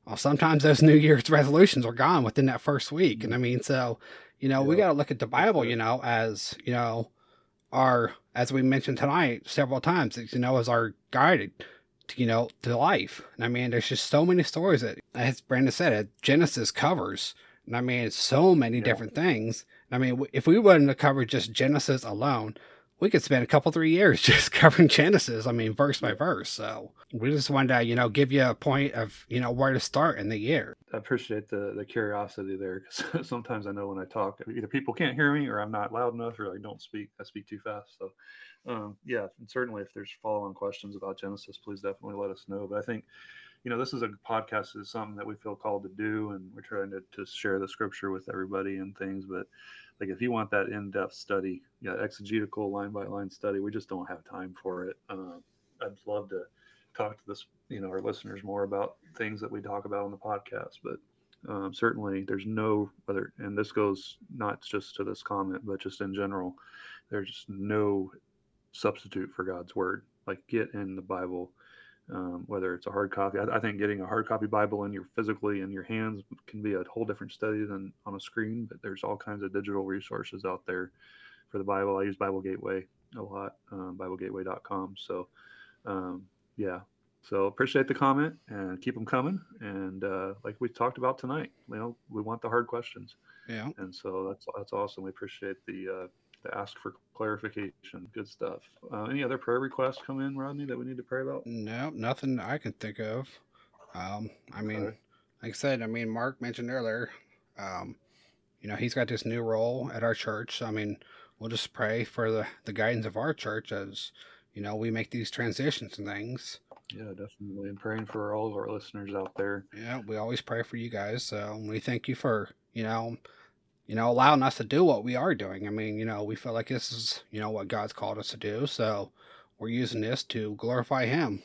B: well, sometimes those New Year's resolutions are gone within that first week. And I mean, so, you know, we
C: Yeah.
B: got to look at the Bible, you know, as, you know, our, as we mentioned tonight several times, you know, as our guide, to, you know, to life. And I mean, there's just so many stories that, as Brandon said, it, Genesis covers. And I mean, it's so many
C: Yeah.
B: different things. I mean, if we wouldn't have covered just Genesis alone, we could spend a couple, three years just covering Genesis. I mean, verse by verse. So we just wanted to, you know, give you a point of, you know, where to start in the year.
C: I appreciate the the curiosity there, because sometimes I know when I talk, either people can't hear me or I'm not loud enough, or I don't speak. I speak too fast. So, um, yeah, and certainly if there's follow-on questions about Genesis, please definitely let us know. But I think, you know, this is a podcast is something that we feel called to do, and we're trying to, to share the scripture with everybody and things. But like, if you want that in-depth study, yeah, exegetical line by line study, we just don't have time for it. Uh, I'd love to talk to this, you know, our listeners more about things that we talk about on the podcast, but um, certainly there's no whether, and this goes not just to this comment, but just in general, there's no substitute for God's word. Like, get in the Bible, um, whether it's a hard copy. I, I think getting a hard copy Bible in your physically in your hands can be a whole different study than on a screen, but there's all kinds of digital resources out there for the Bible. I use Bible Gateway a lot, um, bible gateway dot com. So, um, yeah. So appreciate the comment, and keep them coming. And uh, like we talked about tonight, you know, we want the hard questions.
B: Yeah.
C: And so that's that's awesome. We appreciate the uh, the ask for clarification. Good stuff. Uh, any other prayer requests come in, Rodney, that we need to pray about?
B: No, nothing I can think of. Um, I mean,
C: Okay.
B: like I said, I mean, Mark mentioned earlier, um, you know, he's got this new role at our church. So, I mean, we'll just pray for the, the guidance of our church as, you know, we make these transitions and things.
C: Yeah, definitely. And praying for all of our listeners out there.
B: Yeah, we always pray for you guys. So we thank you for, you know, you know, allowing us to do what we are doing. I mean, you know, we feel like this is, you know, what God's called us to do. So we're using this to glorify him.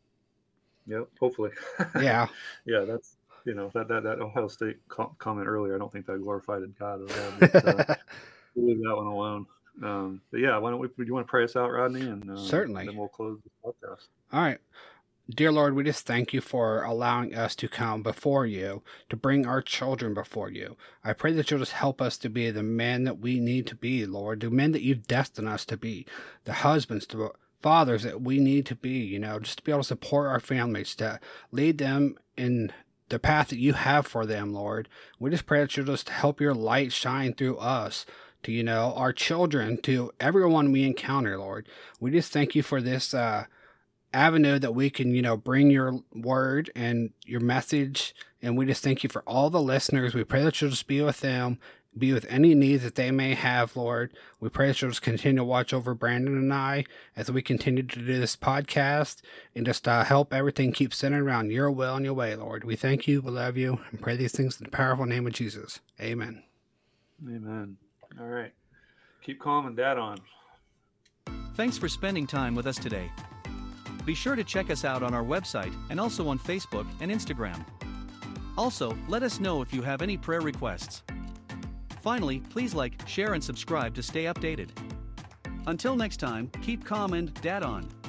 C: Yep, hopefully.
B: Yeah.
C: Yeah, that's, you know, that, that, that Ohio State co- comment earlier, I don't think that glorified God at all. But, uh, we'll leave that one alone. Um, but yeah, why don't we, do you want to pray us out, Rodney? And uh,
B: Certainly.
C: then we'll close the podcast.
B: All right. Dear Lord, we just thank you for allowing us to come before you, to bring our children before you. I pray that you'll just help us to be the men that we need to be, Lord, the men that you've destined us to be, the husbands, the fathers that we need to be, you know, just to be able to support our families, to lead them in the path that you have for them, Lord. We just pray that you'll just help your light shine through us, to, you know, our children, to everyone we encounter, Lord. We just thank you for this, uh, avenue that we can, you know, bring your word and your message. And we just thank you for all the listeners. We pray that you'll just be with them, be with any needs that they may have, Lord. We pray that you'll just continue to watch over Brandon and I as we continue to do this podcast, and just uh, help everything keep centered around your will and your way, Lord. We thank you, we love you, and pray these things in the powerful name of Jesus. Amen.
C: Amen. All right. Keep calm and dad on.
A: Thanks for spending time with us today. Be sure to check us out on our website and also on Facebook and Instagram. Also, let us know if you have any prayer requests. Finally, please like, share, and subscribe to stay updated. Until next time, keep calm and dad on.